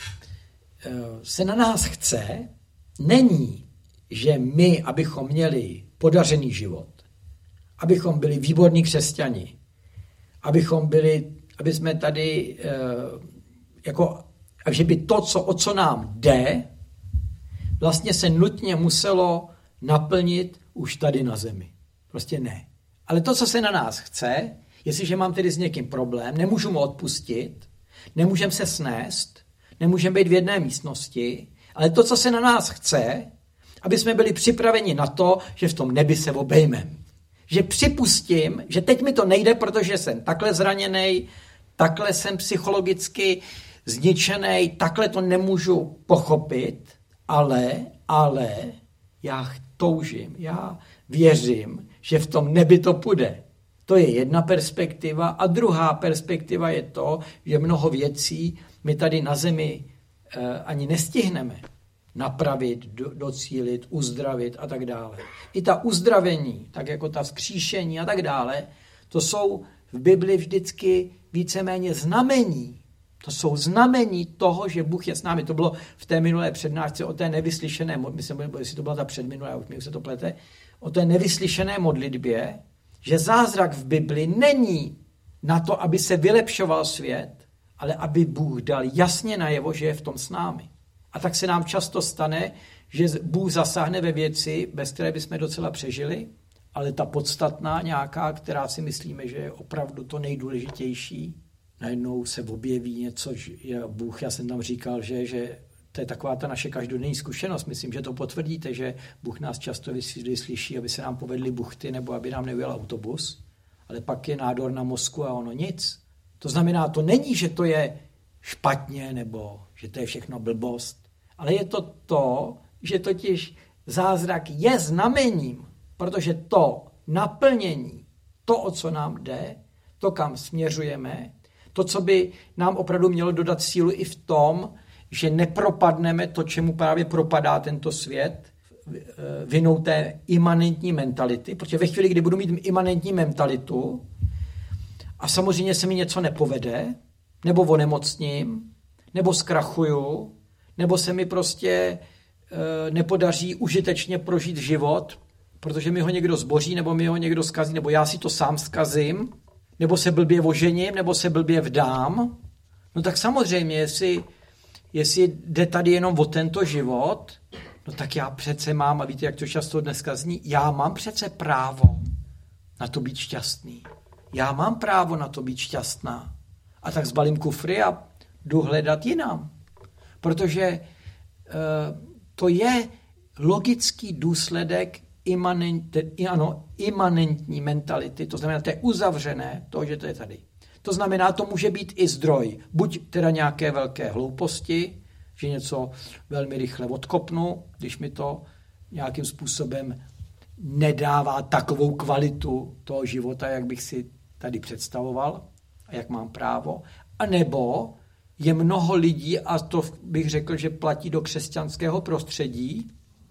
se na nás chce, není, že my, abychom měli podařený život, abychom byli výborní křesťani, abychom byli, aby jsme tady jako, že by to, co, o co nám jde, vlastně se nutně muselo naplnit už tady na zemi. Prostě ne. Ale to, co se na nás chce, jestliže mám tedy s někým problém, nemůžu mu odpustit, nemůžeme se snést, nemůžeme být v jedné místnosti, ale to, co se na nás chce, aby jsme byli připraveni na to, že v tom nebi se obejmeme. Že připustím, že teď mi to nejde, protože jsem takhle zraněnej, takhle jsem psychologicky zničenej, takhle to nemůžu pochopit, ale, ale já toužím, já věřím, že v tom nebi to půjde. To je jedna perspektiva a druhá perspektiva je to, že mnoho věcí my tady na zemi eh, ani nestihneme napravit, do, docílit, uzdravit a tak dále. I ta uzdravení, tak jako ta vzkříšení a tak dále, to jsou v Bibli vždycky víceméně znamení. To jsou znamení toho, že Bůh je s námi. To bylo v té minulé přednášce o té nevyslyšené, myslím, jestli to byla ta předminulá, už mi se to plete, o té nevyslyšené modlitbě, že zázrak v Bibli není na to, aby se vylepšoval svět, ale aby Bůh dal jasně najevo, že je v tom s námi. A tak se nám často stane, že Bůh zasáhne ve věci, bez které bychom docela přežili, ale ta podstatná nějaká, která si myslíme, že je opravdu to nejdůležitější, najednou se objeví něco, že Bůh, já jsem tam říkal, že, že to je taková ta naše každodenní zkušenost. Myslím, že to potvrdíte, že Bůh nás často vyslyší, aby se nám povedly buchty nebo aby nám neujel autobus, ale pak je nádor na mozku a ono nic. To znamená, to není, že to je špatně nebo že to je všechno blbost, ale je to to, že totiž zázrak je znamením, protože to naplnění, to, o co nám jde, to, kam směřujeme, to, co by nám opravdu mělo dodat sílu i v tom, že nepropadneme to, čemu právě propadá tento svět, vinou té imanentní mentality, protože ve chvíli, kdy budu mít imanentní mentalitu a samozřejmě se mi něco nepovede, nebo onemocním, nebo zkrachuju, nebo se mi prostě e, nepodaří užitečně prožít život, protože mi ho někdo zboří, nebo mi ho někdo zkazí, nebo já si to sám zkazím, nebo se blbě ožením, nebo se blbě vdám, no tak samozřejmě, jestli, jestli jde tady jenom o tento život, no tak já přece mám, a víte, jak to často dneska zní, já mám přece právo na to být šťastný. Já mám právo na to být šťastná. A tak zbalím kufry a jdu hledat jinam. Protože e, to je logický důsledek imanent, ano, imanentní mentality, to znamená, to je uzavřené, to, že to je tady. To znamená, to může být i zdroj, buď teda nějaké velké hlouposti, že něco velmi rychle odkopnu, když mi to nějakým způsobem nedává takovou kvalitu toho života, jak bych si tady představoval a jak mám právo. A nebo je mnoho lidí, a to bych řekl, že platí do křesťanského prostředí,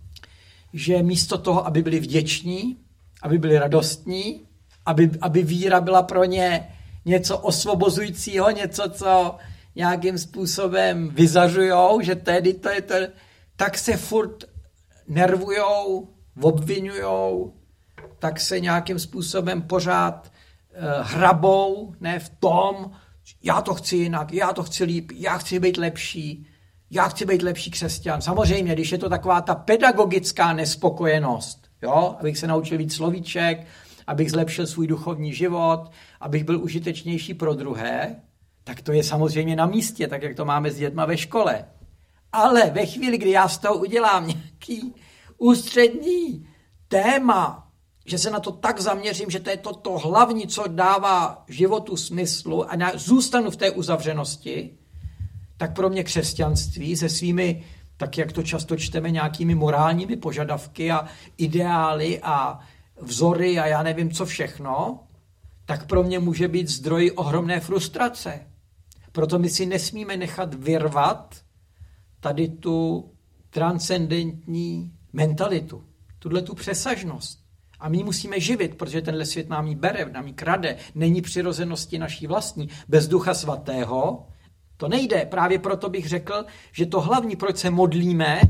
že místo toho, aby byli vděční, aby byli radostní, aby, aby víra byla pro ně něco osvobozujícího, něco, co nějakým způsobem vyzařujou, že tedy to je to, tak se furt nervujou, obvinujou, tak se nějakým způsobem pořád uh, hrabou, ne v tom, já to chci jinak, já to chci líp, já chci být lepší, já chci být lepší křesťan. Samozřejmě, když je to taková ta pedagogická nespokojenost, jo, abych se naučil víc slovíček, abych zlepšil svůj duchovní život, abych byl užitečnější pro druhé, tak to je samozřejmě na místě, tak jak to máme s dětma ve škole. Ale ve chvíli, kdy já z toho udělám nějaký ústřední téma, že se na to tak zaměřím, že to je to, to hlavní, co dává životu smyslu a zůstanu v té uzavřenosti, tak pro mě křesťanství se svými, tak jak to často čteme, nějakými morálními požadavky a ideály a vzory a já nevím co všechno, tak pro mě může být zdroj ohromné frustrace. Proto my si nesmíme nechat vyrvat tady tu transcendentní mentalitu, tuhle tu přesažnost. A my ji musíme živit, protože tenhle svět nám ji bere, nám ji krade, není přirozenosti naší vlastní. Bez Ducha Svatého to nejde. Právě proto bych řekl, že to hlavní, proč se modlíme,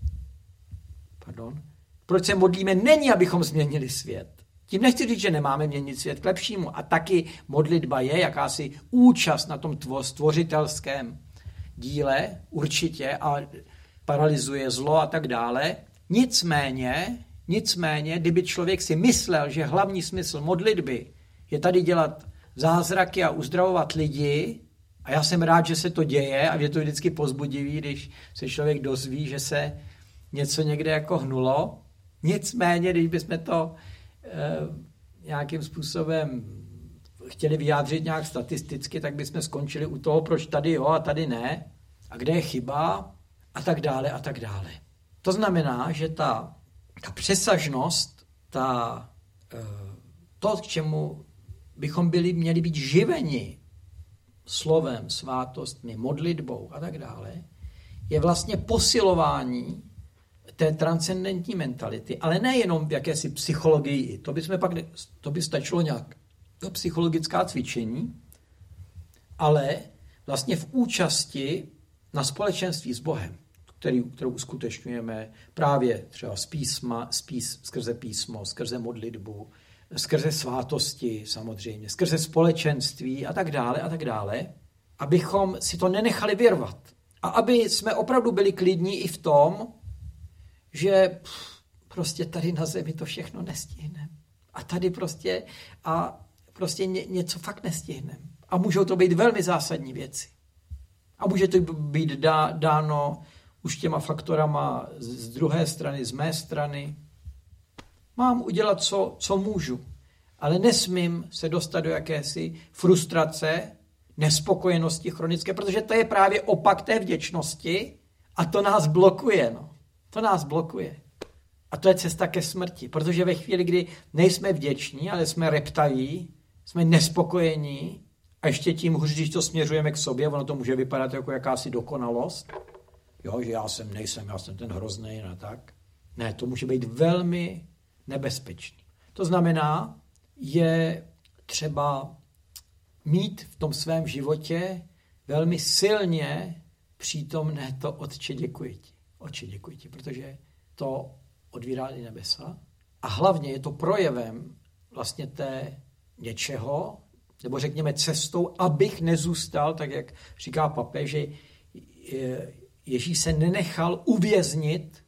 pardon, proč se modlíme, není, abychom změnili svět. Tím nechci říct, že nemáme měnit svět k lepšímu. A taky modlitba je jakási účast na tom stvořitelském díle, určitě, a paralyzuje zlo a tak dále. Nicméně, nicméně, kdyby člověk si myslel, že hlavní smysl modlitby je tady dělat zázraky a uzdravovat lidi, a já jsem rád, že se to děje a je to vždycky povzbudivý, když se člověk dozví, že se něco někde jako hnulo. Nicméně, když bychom to e, nějakým způsobem chtěli vyjádřit nějak statisticky, tak bychom skončili u toho, proč tady jo a tady ne, a kde je chyba a tak dále a tak dále. To znamená, že ta, ta přesažnost, ta, e, to, k čemu bychom byli, měli být živeni slovem, svátostmi, modlitbou a tak dále, je vlastně posilování té transcendentní mentality, ale nejenom v jakési psychologii, to by, jsme pak, to by stačilo nějak to psychologická cvičení, ale vlastně v účasti na společenství s Bohem, který, kterou uskutečňujeme právě třeba z písma, z pís, skrze písmo, skrze modlitbu, skrze svátosti samozřejmě, skrze společenství a tak dále a tak dále, abychom si to nenechali vyrvat. A aby jsme opravdu byli klidní i v tom, že prostě tady na zemi to všechno nestihneme. A tady prostě, a prostě ně, něco fakt nestihneme. A můžou to být velmi zásadní věci. A může to být dá, dáno už těma faktorama z druhé strany, z mé strany. Mám udělat, co, co můžu. Ale nesmím se dostat do jakési frustrace, nespokojenosti chronické, protože to je právě opak té vděčnosti a to nás blokuje. No. To nás blokuje. A to je cesta ke smrti, protože ve chvíli, kdy nejsme vděční, ale jsme reptaví, jsme nespokojení a ještě tím hůř, když to směřujeme k sobě, ono to může vypadat jako jakási dokonalost, jo, že já jsem, nejsem, já jsem ten hrozný a tak. Ne, to může být velmi nebezpečný. To znamená, je třeba mít v tom svém životě velmi silně přítomné to Otče, děkuji ti. Otče, děkuji ti, protože to otvírá i nebesa. A hlavně je to projevem vlastně té něčeho, nebo řekněme cestou, abych nezůstal, tak jak říká papež, že Ježíš se nenechal uvěznit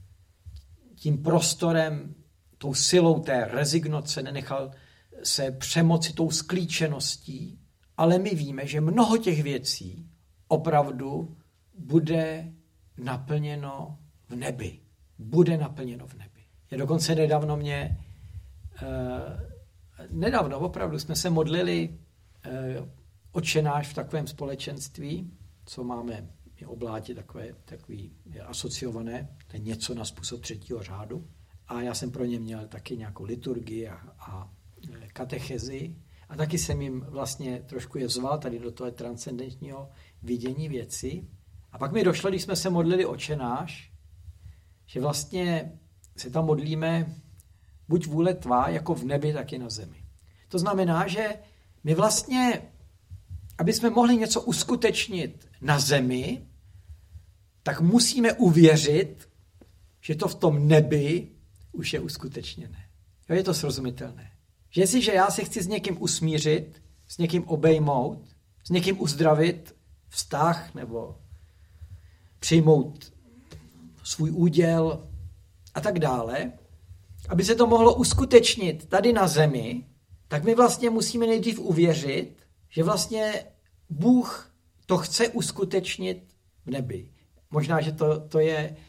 tím prostorem, tou silou té rezignace, nenechal se přemoci tou sklíčeností, ale my víme, že mnoho těch věcí opravdu bude naplněno v nebi. Bude naplněno v nebi. Já dokonce nedávno mě, eh, nedávno opravdu jsme se modlili eh, Otče náš v takovém společenství, co máme oblátě takové, takový asociované, to je něco na způsob třetího řádu. A já jsem pro ně měl taky nějakou liturgii a, a katechezi. A taky jsem jim vlastně trošku je zval tady do toho transcendentního vidění věci. A pak mi došlo, když jsme se modlili Otče náš, že vlastně se tam modlíme buď vůle tvá, jako v nebi, tak i na zemi. To znamená, že my vlastně, aby jsme mohli něco uskutečnit na zemi, tak musíme uvěřit, že to v tom nebi už je uskutečněné. Jo, je to srozumitelné. Že jestliže já se chci s někým usmířit, s někým obejmout, s někým uzdravit vztah nebo přijmout svůj úděl a tak dále, aby se to mohlo uskutečnit tady na zemi, tak my vlastně musíme nejdřív uvěřit, že vlastně Bůh to chce uskutečnit v nebi. Možná, že to, to je, e,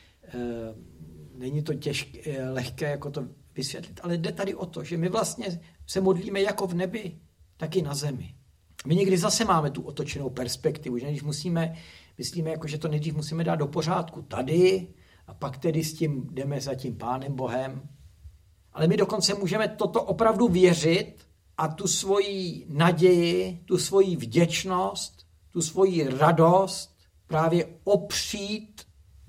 není to těžké, lehké jako to vysvětlit, ale jde tady o to, že my vlastně se modlíme jako v nebi, tak i na zemi. My někdy zase máme tu otočenou perspektivu, že když musíme, myslíme, jako, že to nejdřív musíme dát do pořádku tady a pak tedy s tím jdeme za tím Pánem Bohem. Ale my dokonce můžeme toto opravdu věřit a tu svoji naději, tu svoji vděčnost, tu svoji radost právě opřít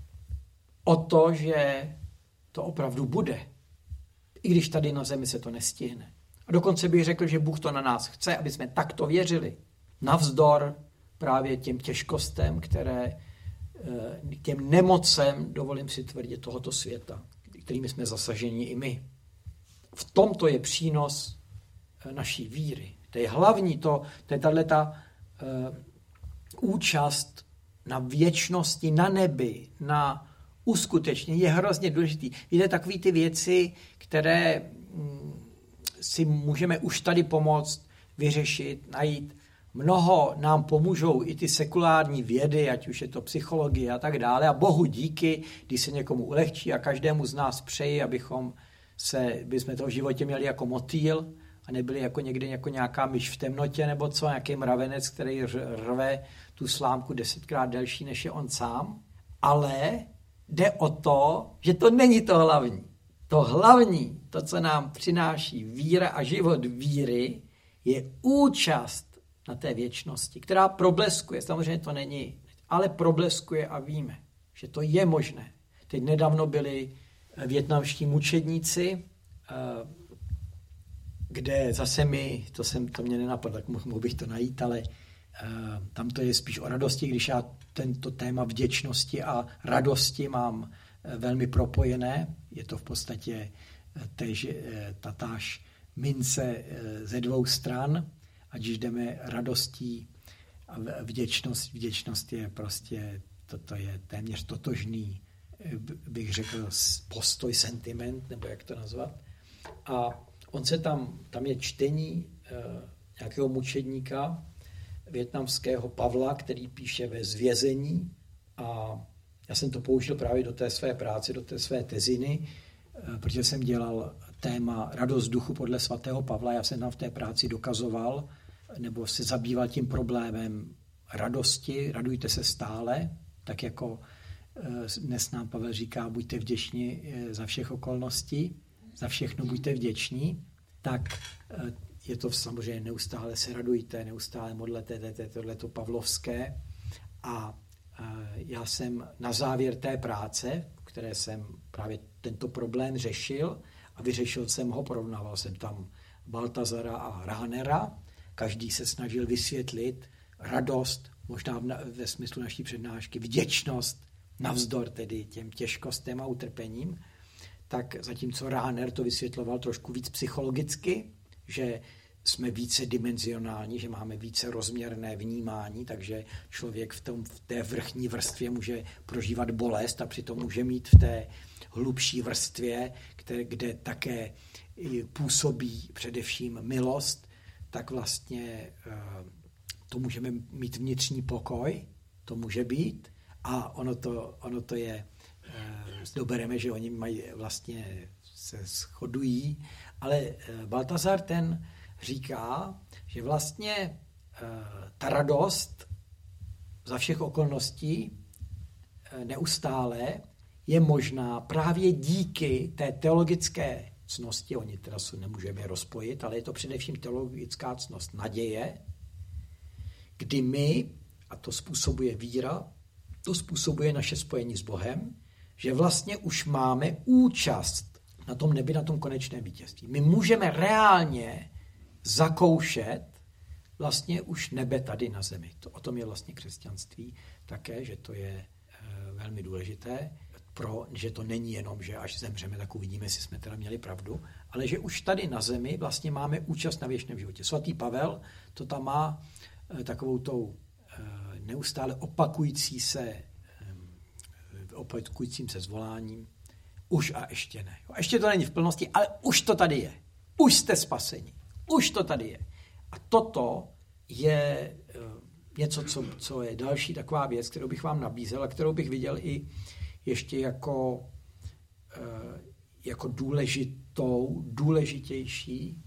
o to, že to opravdu bude. I když tady na zemi se to nestihne. A dokonce bych řekl, že Bůh to na nás chce, aby jsme takto věřili. Navzdor právě těm těžkostem, které, těm nemocem, dovolím si tvrdit, tohoto světa, kterými jsme zasaženi i my. V tomto je přínos naší víry. To je hlavní, to, to je tato uh, účast na věčnosti, na nebi, na uskutečnění je hrozně důležitý. Víte, takový ty věci, které mm, si můžeme už tady pomoct, vyřešit, najít. Mnoho nám pomůžou i ty sekulární vědy, ať už je to psychologie a tak dále. A Bohu díky, když se někomu ulehčí a každému z nás přeji, abychom se, bychom to v životě měli jako motýl a nebyli jako někde jako nějaká myš v temnotě nebo co, nějaký mravenec, který rve tu slámku desetkrát delší, než je on sám. Ale jde o to, že to není to hlavní. To hlavní, to, co nám přináší víra a život víry, je účast na té věčnosti, která probleskuje. Samozřejmě to není, ale probleskuje a víme, že to je možné. Teď nedávno byli vietnamští mučedníci, kde zase mi, to, jsem, to mě nenapadlo, tak mohl bych to najít, ale tam to je spíš o radosti, když já tento téma vděčnosti a radosti mám velmi propojené. Je to v podstatě též, tatáž mince ze dvou stran, ať už jdeme radostí a vděčnost. Vděčnost je prostě, toto je téměř totožný, bych řekl, postoj, sentiment, nebo jak to nazvat. A on se tam, tam je čtení nějakého mučedníka vietnamského Pavla, který píše ve zvězení, a já jsem to použil právě do té své práce, do té své teziny, protože jsem dělal téma radost duchu podle svatého Pavla. Já jsem tam v té práci dokazoval, nebo se zabýval tím problémem radosti, radujte se stále, tak jako dnes nám Pavel říká, buďte vděční za všech okolností, za všechno buďte vděční, tak je to samozřejmě neustále se radujte, neustále modlete, tohleto pavlovské. A já jsem na závěr té práce, v které jsem právě tento problém řešil, a vyřešil jsem ho, porovnával jsem tam Baltazara a Rahnera, každý se snažil vysvětlit radost, možná ve smyslu naší přednášky, vděčnost, navzdor tedy těm těžkostem a utrpením, tak zatímco Rahner to vysvětloval trošku víc psychologicky, že jsme více dimenzionální, že máme více rozměrné vnímání, takže člověk v, tom, v té vrchní vrstvě může prožívat bolest a přitom může mít v té hlubší vrstvě, které, kde také působí především milost, tak vlastně to můžeme mít vnitřní pokoj, to může být, a ono to, ono to je, dobereme, že oni mají vlastně se shodují, ale Baltazar ten říká, že vlastně ta radost za všech okolností neustále je možná právě díky té teologické cnosti, oni teda se nemůžeme rozpojit, ale je to především teologická cnost naděje, kdy my, a to způsobuje víra, to způsobuje naše spojení s Bohem, že vlastně už máme účast na tom nebi, na tom konečném vítězství. My můžeme reálně zakoušet vlastně už nebe tady na zemi. To, o tom je vlastně křesťanství také, že to je e, velmi důležité, pro, že to není jenom, že až zemřeme, tak uvidíme, jestli jsme teda měli pravdu, ale že už tady na zemi vlastně máme účast na věčném životě. Svatý Pavel to tam má e, takovou tou e, neustále opakující se, e, opakujícím se zvoláním, už a ještě ne. Ještě to není v plnosti, ale už to tady je. Už jste spaseni. Už to tady je. A toto je něco, co, co je další taková věc, kterou bych vám nabízel a kterou bych viděl i ještě jako, jako důležitou, důležitější,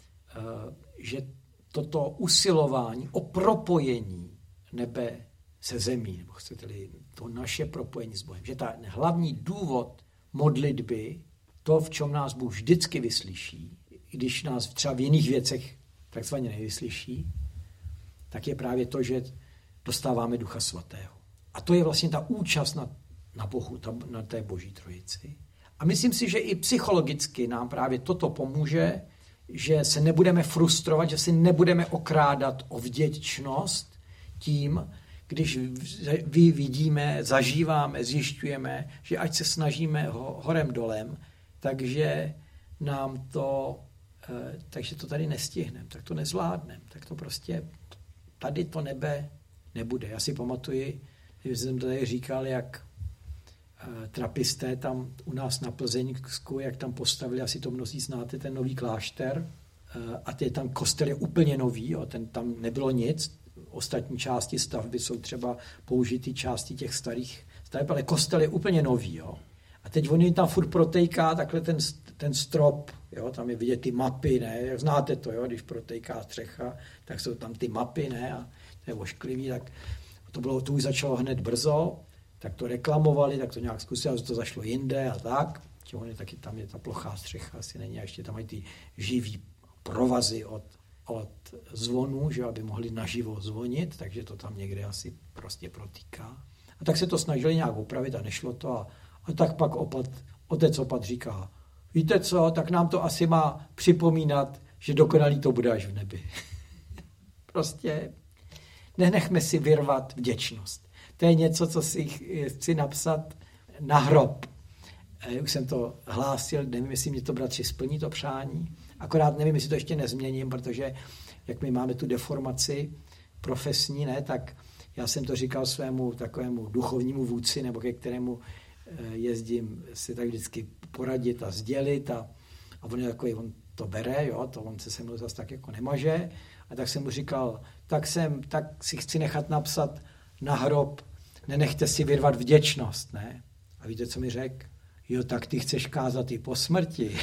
že toto usilování o propojení nebe se zemí, nebo chcete-li to naše propojení s Bohem, že ta hlavní důvod modlitby, to, v čem nás Bůh vždycky vyslyší, když nás třeba v jiných věcech takzvaně nevyslyší, tak je právě to, že dostáváme Ducha Svatého. A to je vlastně ta účast na, na Bohu, ta, na té Boží trojici. A myslím si, že i psychologicky nám právě toto pomůže, že se nebudeme frustrovat, že si nebudeme okrádat o vděčnost tím, když vy vidíme, zažíváme, zjišťujeme, že ať se snažíme ho, horem dolem, takže nám to, takže to tady nestihneme, tak to nezvládneme, tak to prostě tady to nebe nebude. Já si pamatuji, že jsem tady říkal, jak trapisté tam u nás na Plzeňsku, jak tam postavili, asi to mnozí znáte, ten nový klášter, a ty tam kostel je úplně nový, jo, ten, tam nebylo nic, ostatní části stavby jsou třeba použitý části těch starých staveb, ale kostel je úplně nový. Jo. A teď oni tam furt protejká takhle ten, ten strop, jo, tam je vidět ty mapy, ne, znáte to, jo, když protejká střecha, tak jsou tam ty mapy, ne, a to je ošklivý, tak to bylo, to už začalo hned brzo, tak to reklamovali, tak to nějak zkusili, že to zašlo jinde a tak, že oni taky tam je ta plochá střecha, asi není, a ještě tam mají ty živý provazy od od zvonů, že aby mohli naživo zvonit, takže to tam někde asi prostě protýká. A tak se to snažili nějak opravit a nešlo to. A, a tak pak opat, otec opat říká, víte co, tak nám to asi má připomínat, že dokonalý to bude až v nebi. Prostě nenechme si vyrvat vděčnost. To je něco, co si chci napsat na hrob. Už jsem to hlásil, nevím, jestli mě to bratři splní to přání, Akorát nevím, jestli to ještě nezměním, protože jak my máme tu deformaci profesní, ne, tak já jsem to říkal svému takovému duchovnímu vůdci, nebo ke kterému jezdím si tak vždycky poradit a sdělit a, a on je takový, on to bere, jo, to on se se mnou zase tak jako nemaže. A tak jsem mu říkal, tak, jsem, tak si chci nechat napsat na hrob, nenechte si vyrvat vděčnost, ne? A víte, co mi řekl? Jo, tak ty chceš kázat i po smrti.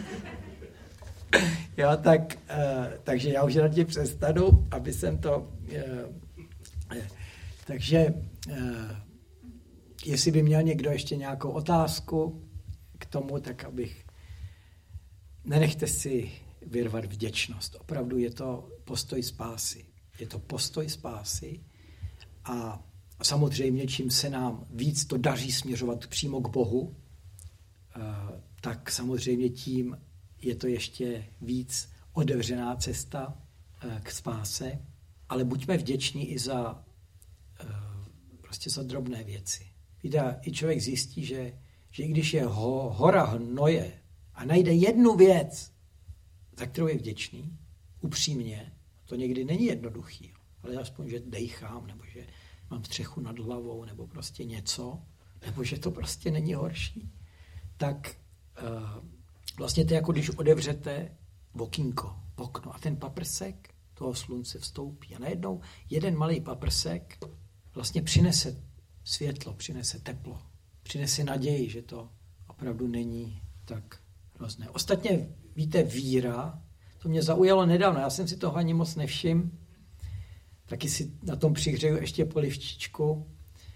Jo, tak, uh, takže já už na tě přestanu, aby jsem to... Uh, takže, uh, jestli by měl někdo ještě nějakou otázku k tomu, tak abych... Nenechte si vyrvat vděčnost. Opravdu je to postoj spásy. Je to postoj spásy a samozřejmě, čím se nám víc to daří směřovat přímo k Bohu, tak samozřejmě tím je to ještě víc otevřená cesta k spáse, ale buďme vděční i za, prostě za drobné věci. Víte, i člověk zjistí, že, že i když je ho, hora hnoje a najde jednu věc, za kterou je vděčný, upřímně, to někdy není jednoduchý, ale aspoň, že dejchám, nebo že mám střechu nad hlavou, nebo prostě něco, nebo že to prostě není horší, tak uh, vlastně to je jako když otevřete okýnko, okno a ten paprsek toho slunce vstoupí a najednou jeden malý paprsek vlastně přinese světlo, přinese teplo, přinese naději, že to opravdu není tak hrozné. Ostatně, víte, víra, to mě zaujalo nedávno, já jsem si toho ani moc nevšiml, taky si na tom přihřeju ještě polivčičku.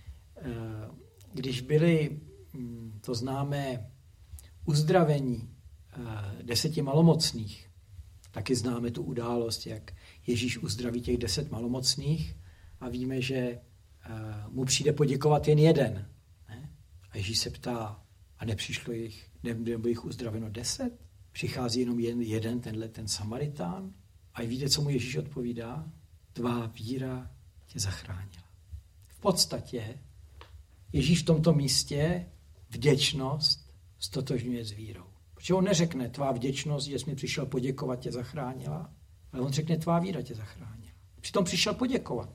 Když byly to známé uzdravení deseti malomocných, taky známe tu událost, jak Ježíš uzdraví těch deset malomocných a víme, že mu přijde poděkovat jen jeden. Ne? A Ježíš se ptá, a nepřišlo jich, nebo jich uzdraveno deset? Přichází jenom jen jeden, tenhle ten Samaritán. A víte, co mu Ježíš odpovídá? Tvá víra tě zachránila. V podstatě Ježíš v tomto místě vděčnost stotožňuje s vírou. Protože on neřekne, tvá vděčnost, že jsi mi přišel poděkovat, tě zachránila, ale on řekne, tvá víra tě zachránila. Přitom přišel poděkovat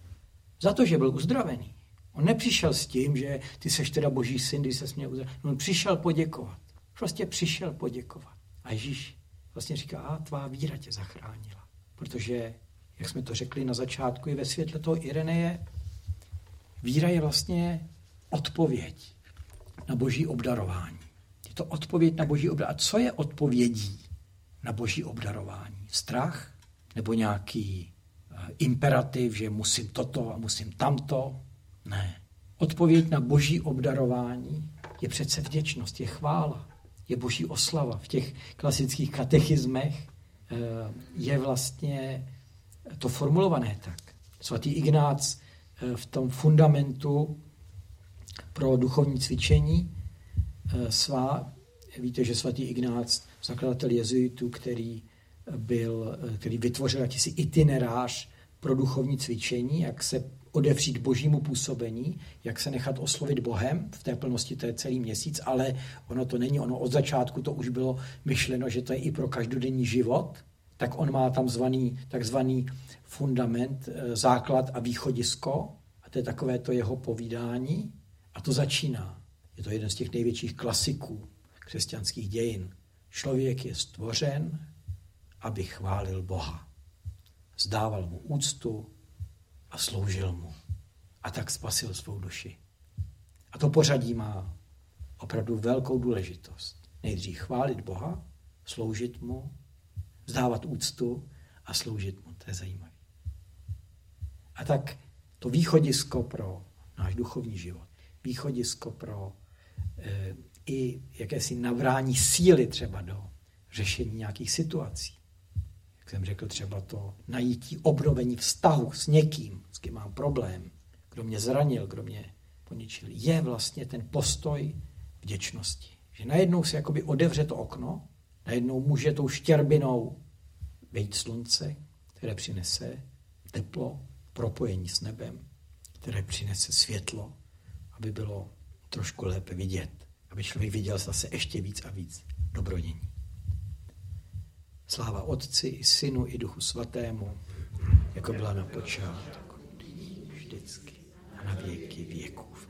za to, že byl uzdravený. On nepřišel s tím, že ty seš teda Boží syn, když ses mě uzdravil. On přišel poděkovat. Prostě přišel poděkovat. A Ježíš vlastně říká, a tvá víra tě zachránila. Protože, jak jsme to řekli na začátku, i ve světle toho Ireneje, víra je vlastně odpověď na Boží obdarování. Je to odpověď na Boží obdarování. A co je odpovědí na Boží obdarování? Strach? Nebo nějaký uh, imperativ, že musím toto a musím tamto? Ne. Odpověď na Boží obdarování je přece vděčnost, je chvála, je Boží oslava. V těch klasických katechismech uh, je vlastně to formulované tak. Svatý Ignác uh, v tom fundamentu pro duchovní cvičení svá, víte, že svatý Ignác, zakladatel jezuitů, který, byl, který vytvořil jakýsi itinerář pro duchovní cvičení, jak se odevřít Božímu působení, jak se nechat oslovit Bohem, v té plnosti to je celý měsíc, ale ono to není, ono od začátku to už bylo myšleno, že to je i pro každodenní život, tak on má tam zvaný, takzvaný fundament, základ a východisko, a to je takové to jeho povídání, a to začíná. Je to jeden z těch největších klasiků křesťanských dějin. Člověk je stvořen, aby chválil Boha. Zdával mu úctu a sloužil mu. A tak spasil svou duši. A to pořadí má opravdu velkou důležitost. Nejdřív chválit Boha, sloužit mu, vzdávat úctu a sloužit mu. To je zajímavé. A tak to východisko pro náš duchovní život, východisko pro e, i jakési navrání síly třeba do řešení nějakých situací. Jak jsem řekl, třeba to najítí obnovení vztahu s někým, s kým mám problém, kdo mě zranil, kdo mě poničil, je vlastně ten postoj vděčnosti. Že najednou se jakoby odevře to okno, najednou může tou štěrbinou vejít slunce, které přinese teplo, propojení s nebem, které přinese světlo, aby bylo trošku lépe vidět, aby člověk viděl zase ještě víc a víc dobrodění. Sláva Otci i Synu i Duchu Svatému, jako byla na počátku, vždycky a na věky věků.